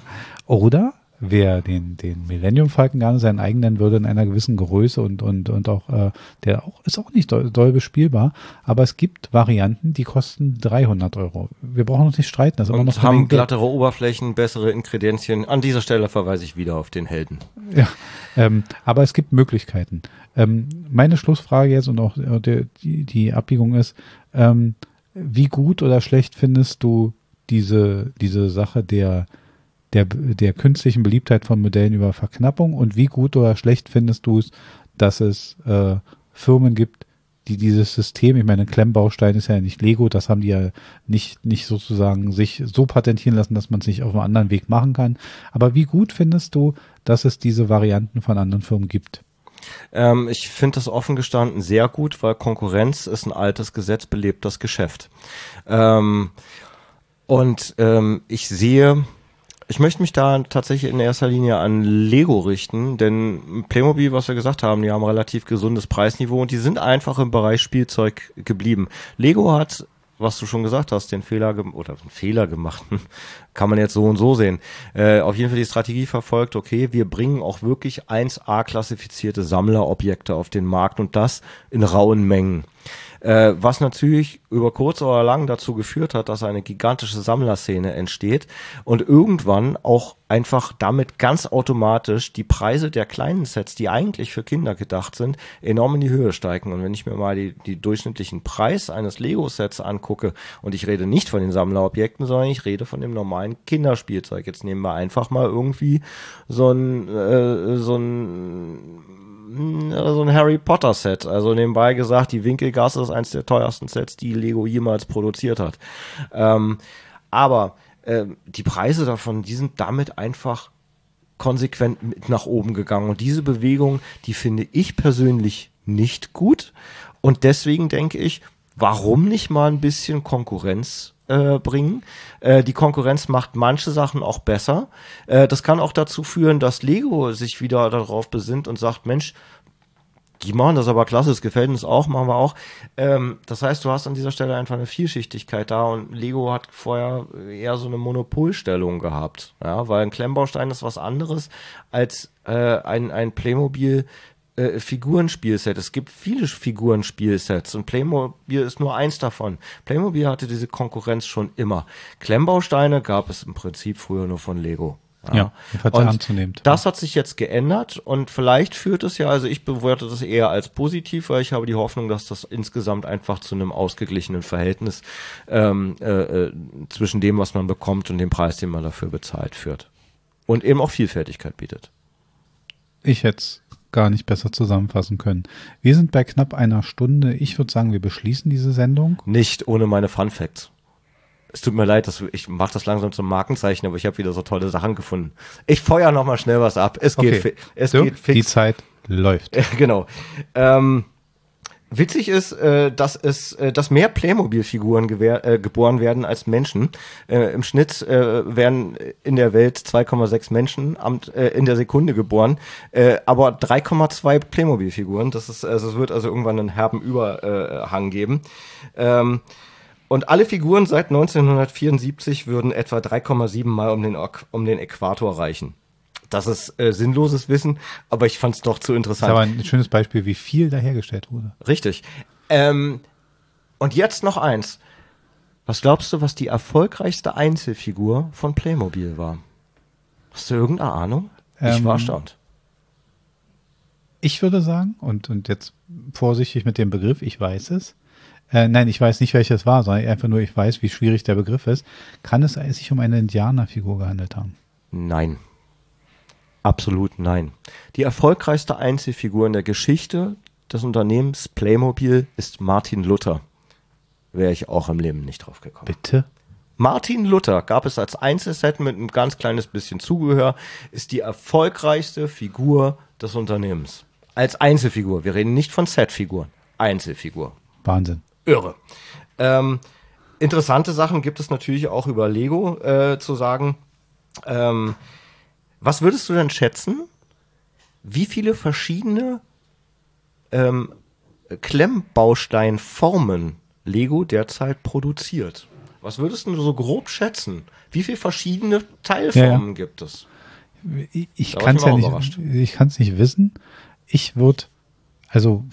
Oder wer den, den Millennium Falcon gerne seinen eigenen nennen würde in einer gewissen Größe und, und, und auch, äh, der auch, ist auch nicht doll, doll bespielbar, aber es gibt Varianten, die kosten dreihundert Euro. Wir brauchen uns nicht streiten, das ist immer Und noch haben Menge Geld. glattere Oberflächen, bessere Inkredenzien. An dieser Stelle verweise ich wieder auf den Helden. Ja, ähm, aber es gibt Möglichkeiten. Ähm, meine Schlussfrage jetzt und auch äh, der, die, die Abbiegung ist, ähm, wie gut oder schlecht findest du diese, diese Sache der, der, der künstlichen Beliebtheit von Modellen über Verknappung, und wie gut oder schlecht findest du es, dass es äh, Firmen gibt, die dieses System, ich meine, Klemmbaustein ist ja nicht Lego, das haben die ja nicht, nicht sozusagen sich so patentieren lassen, dass man es nicht auf einem anderen Weg machen kann. Aber wie gut findest du, dass es diese Varianten von anderen Firmen gibt? Ähm, ich finde das offen gestanden sehr gut, weil Konkurrenz ist ein altes Gesetz, belebt das Geschäft. Ähm, und ähm, ich sehe, ich möchte mich da tatsächlich in erster Linie an Lego richten, denn Playmobil, was wir gesagt haben, die haben ein relativ gesundes Preisniveau und die sind einfach im Bereich Spielzeug geblieben. Lego hat, was du schon gesagt hast, den Fehler ge- oder den Fehler gemacht, kann man jetzt so und so sehen. Äh, auf jeden Fall die Strategie verfolgt, okay, wir bringen auch wirklich eins A klassifizierte Sammlerobjekte auf den Markt und das in rauen Mengen. Äh, was natürlich über kurz oder lang dazu geführt hat, dass eine gigantische Sammlerszene entsteht und irgendwann auch einfach damit ganz automatisch die Preise der kleinen Sets, die eigentlich für Kinder gedacht sind, enorm in die Höhe steigen. Und wenn ich mir mal die, die durchschnittlichen Preis eines Lego-Sets angucke, und ich rede nicht von den Sammlerobjekten, sondern ich rede von dem normalen Kinderspielzeug. Jetzt nehmen wir einfach mal irgendwie so ein, äh, so ein so ein Harry Potter Set. Also nebenbei gesagt, die Winkelgasse ist eins der teuersten Sets, die Lego jemals produziert hat. Ähm, aber äh, die Preise davon, die sind damit einfach konsequent mit nach oben gegangen. Und diese Bewegung, die finde ich persönlich nicht gut. Und deswegen denke ich, warum nicht mal ein bisschen Konkurrenz äh, bringen? Äh, die Konkurrenz macht manche Sachen auch besser. Äh, das kann auch dazu führen, dass Lego sich wieder darauf besinnt und sagt, Mensch, die machen das aber klasse, es gefällt uns auch, machen wir auch. Ähm, das heißt, du hast an dieser Stelle einfach eine Vielschichtigkeit da und Lego hat vorher eher so eine Monopolstellung gehabt, ja, weil ein Klemmbaustein ist was anderes als äh, ein, ein Playmobil äh, Figurenspielset. Es gibt viele Figurenspielsets und Playmobil ist nur eins davon. Playmobil hatte diese Konkurrenz schon immer. Klemmbausteine gab es im Prinzip früher nur von Lego. Ja, jedenfalls und anzunehmend. das hat sich jetzt geändert und vielleicht führt es ja, also ich bewerte das eher als positiv, weil ich habe die Hoffnung, dass das insgesamt einfach zu einem ausgeglichenen Verhältnis ähm, äh, zwischen dem, was man bekommt und dem Preis, den man dafür bezahlt, führt. Und eben auch Vielfältigkeit bietet. Ich hätte es gar nicht besser zusammenfassen können. Wir sind bei knapp einer Stunde. Ich würde sagen, wir beschließen diese Sendung. Nicht ohne meine Fun Facts. Es tut mir leid, dass ich mache das langsam zum Markenzeichen, aber ich habe wieder so tolle Sachen gefunden. Ich feuer noch mal schnell was ab. Es geht, Okay. fi- es Dirk, geht fix. die Zeit läuft. Genau. Ähm, witzig ist, äh, dass es, äh, dass mehr Playmobil-Figuren gewehr, äh, geboren werden als Menschen. Äh, Im Schnitt äh, werden in der Welt zwei Komma sechs Menschen am, äh, in der Sekunde geboren, äh, aber drei Komma zwei Playmobil-Figuren. Das ist, also es wird also irgendwann einen herben Überhang geben. Ähm, Und alle Figuren seit neunzehnhundertvierundsiebzig würden etwa drei Komma sieben Mal um den, um den Äquator reichen. Das ist äh, sinnloses Wissen, aber ich fand es doch zu Das ist interessant. aber ein schönes Beispiel, wie viel da hergestellt wurde. Richtig. Ähm, und jetzt noch eins. Was glaubst du, was die erfolgreichste Einzelfigur von Playmobil war? Hast du irgendeine Ahnung? Ich Ähm, war erstaunt. Ich würde sagen, und, und jetzt vorsichtig mit dem Begriff, ich weiß es, Äh, nein, ich weiß nicht, welches war, sondern einfach nur, ich weiß, wie schwierig der Begriff ist. Kann es sich um eine Indianerfigur gehandelt haben? Nein. Absolut nein. Die erfolgreichste Einzelfigur in der Geschichte des Unternehmens Playmobil ist Martin Luther. Wäre ich auch im Leben nicht drauf gekommen. Bitte? Martin Luther gab es als Einzelset mit einem ganz kleines bisschen Zubehör, ist die erfolgreichste Figur des Unternehmens. Als Einzelfigur. Wir reden nicht von Setfiguren. Einzelfigur. Wahnsinn. Irre. Ähm, interessante Sachen gibt es natürlich auch über Lego äh, zu sagen. Ähm, was würdest du denn schätzen, wie viele verschiedene ähm, Klemmbausteinformen Lego derzeit produziert? Was würdest du so grob schätzen? Wie viele verschiedene Teilformen ja, ja. gibt es? Ich, ich kann es ja nicht, ich kann es nicht wissen. Ich würde, also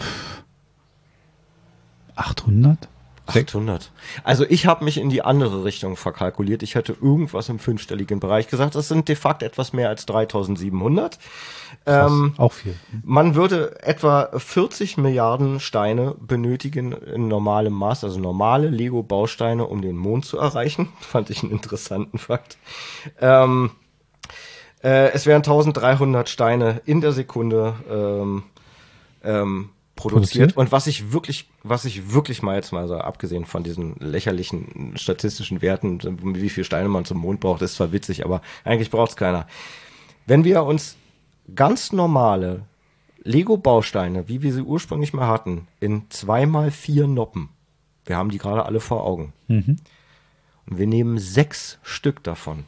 achthundert? achthundert. Also ich habe mich in die andere Richtung verkalkuliert. Ich hätte irgendwas im fünfstelligen Bereich gesagt. Das sind de facto etwas mehr als dreitausendsiebenhundert. Krass, ähm, auch viel. Man würde etwa vierzig Milliarden Steine benötigen in normalem Maß, also normale Lego-Bausteine, um den Mond zu erreichen. Fand ich einen interessanten Fakt. Ähm, äh, es wären eintausenddreihundert Steine in der Sekunde ähm, ähm, produziert. Und was ich wirklich, was ich wirklich mal jetzt mal so, abgesehen von diesen lächerlichen statistischen Werten, wie viel Steine man zum Mond braucht, ist zwar witzig, aber eigentlich braucht es keiner. Wenn wir uns ganz normale Lego-Bausteine, wie wir sie ursprünglich mal hatten, in zwei mal vier Noppen, wir haben die gerade alle vor Augen, mhm. und wir nehmen sechs Stück davon,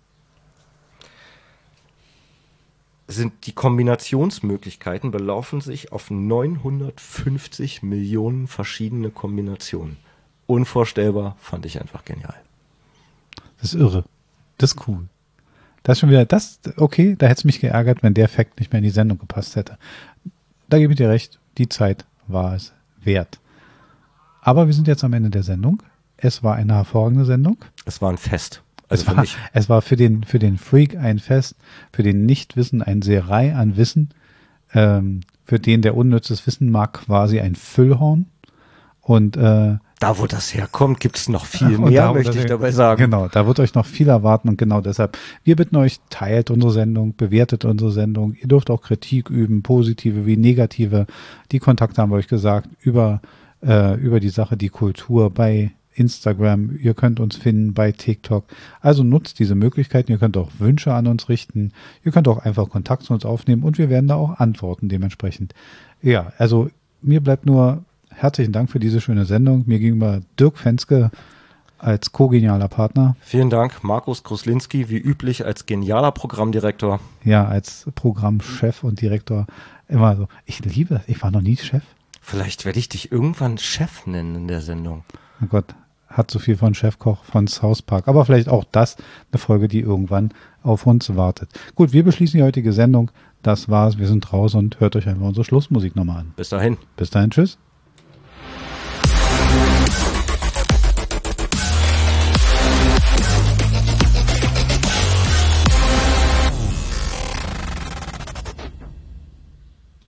sind die Kombinationsmöglichkeiten belaufen sich auf neunhundertfünfzig Millionen verschiedene Kombinationen. Unvorstellbar, fand ich einfach genial. Das ist irre. Das ist cool. Das ist schon wieder, das, okay, da hätte es mich geärgert, wenn der Fact nicht mehr in die Sendung gepasst hätte. Da gebe ich dir recht, die Zeit war es wert. Aber wir sind jetzt am Ende der Sendung. Es war eine hervorragende Sendung. Es war ein Fest. Also es, war, es war für den, für den Freak ein Fest, für den Nichtwissen ein Seerei an Wissen, ähm, für den, der unnützes Wissen mag, quasi ein Füllhorn. Und äh, da, wo das herkommt, gibt es noch viel mehr, da, möchte ich dabei sagen. Genau, da wird euch noch viel erwarten und genau deshalb, wir bitten euch, teilt unsere Sendung, bewertet unsere Sendung. Ihr dürft auch Kritik üben, positive wie negative. Die Kontakte haben wir euch gesagt, über, äh, über die Sache, die Kultur bei Instagram, ihr könnt uns finden bei TikTok. Also nutzt diese Möglichkeiten. Ihr könnt auch Wünsche an uns richten. Ihr könnt auch einfach Kontakt zu uns aufnehmen und wir werden da auch antworten dementsprechend. Ja, also mir bleibt nur herzlichen Dank für diese schöne Sendung. Mir gegenüber Dirk Fenske als co-genialer Partner. Vielen Dank, Markus Kruslinski, wie üblich als genialer Programmdirektor. Ja, als Programmchef und Direktor. Immer so. Ich liebe das. Ich war noch nie Chef. Vielleicht werde ich dich irgendwann Chef nennen in der Sendung. Oh Gott. Hat so viel von Chefkoch von South Park. Aber vielleicht auch das eine Folge, die irgendwann auf uns wartet. Gut, wir beschließen die heutige Sendung. Das war's. Wir sind raus und hört euch einfach unsere Schlussmusik nochmal an. Bis dahin. Bis dahin. Tschüss.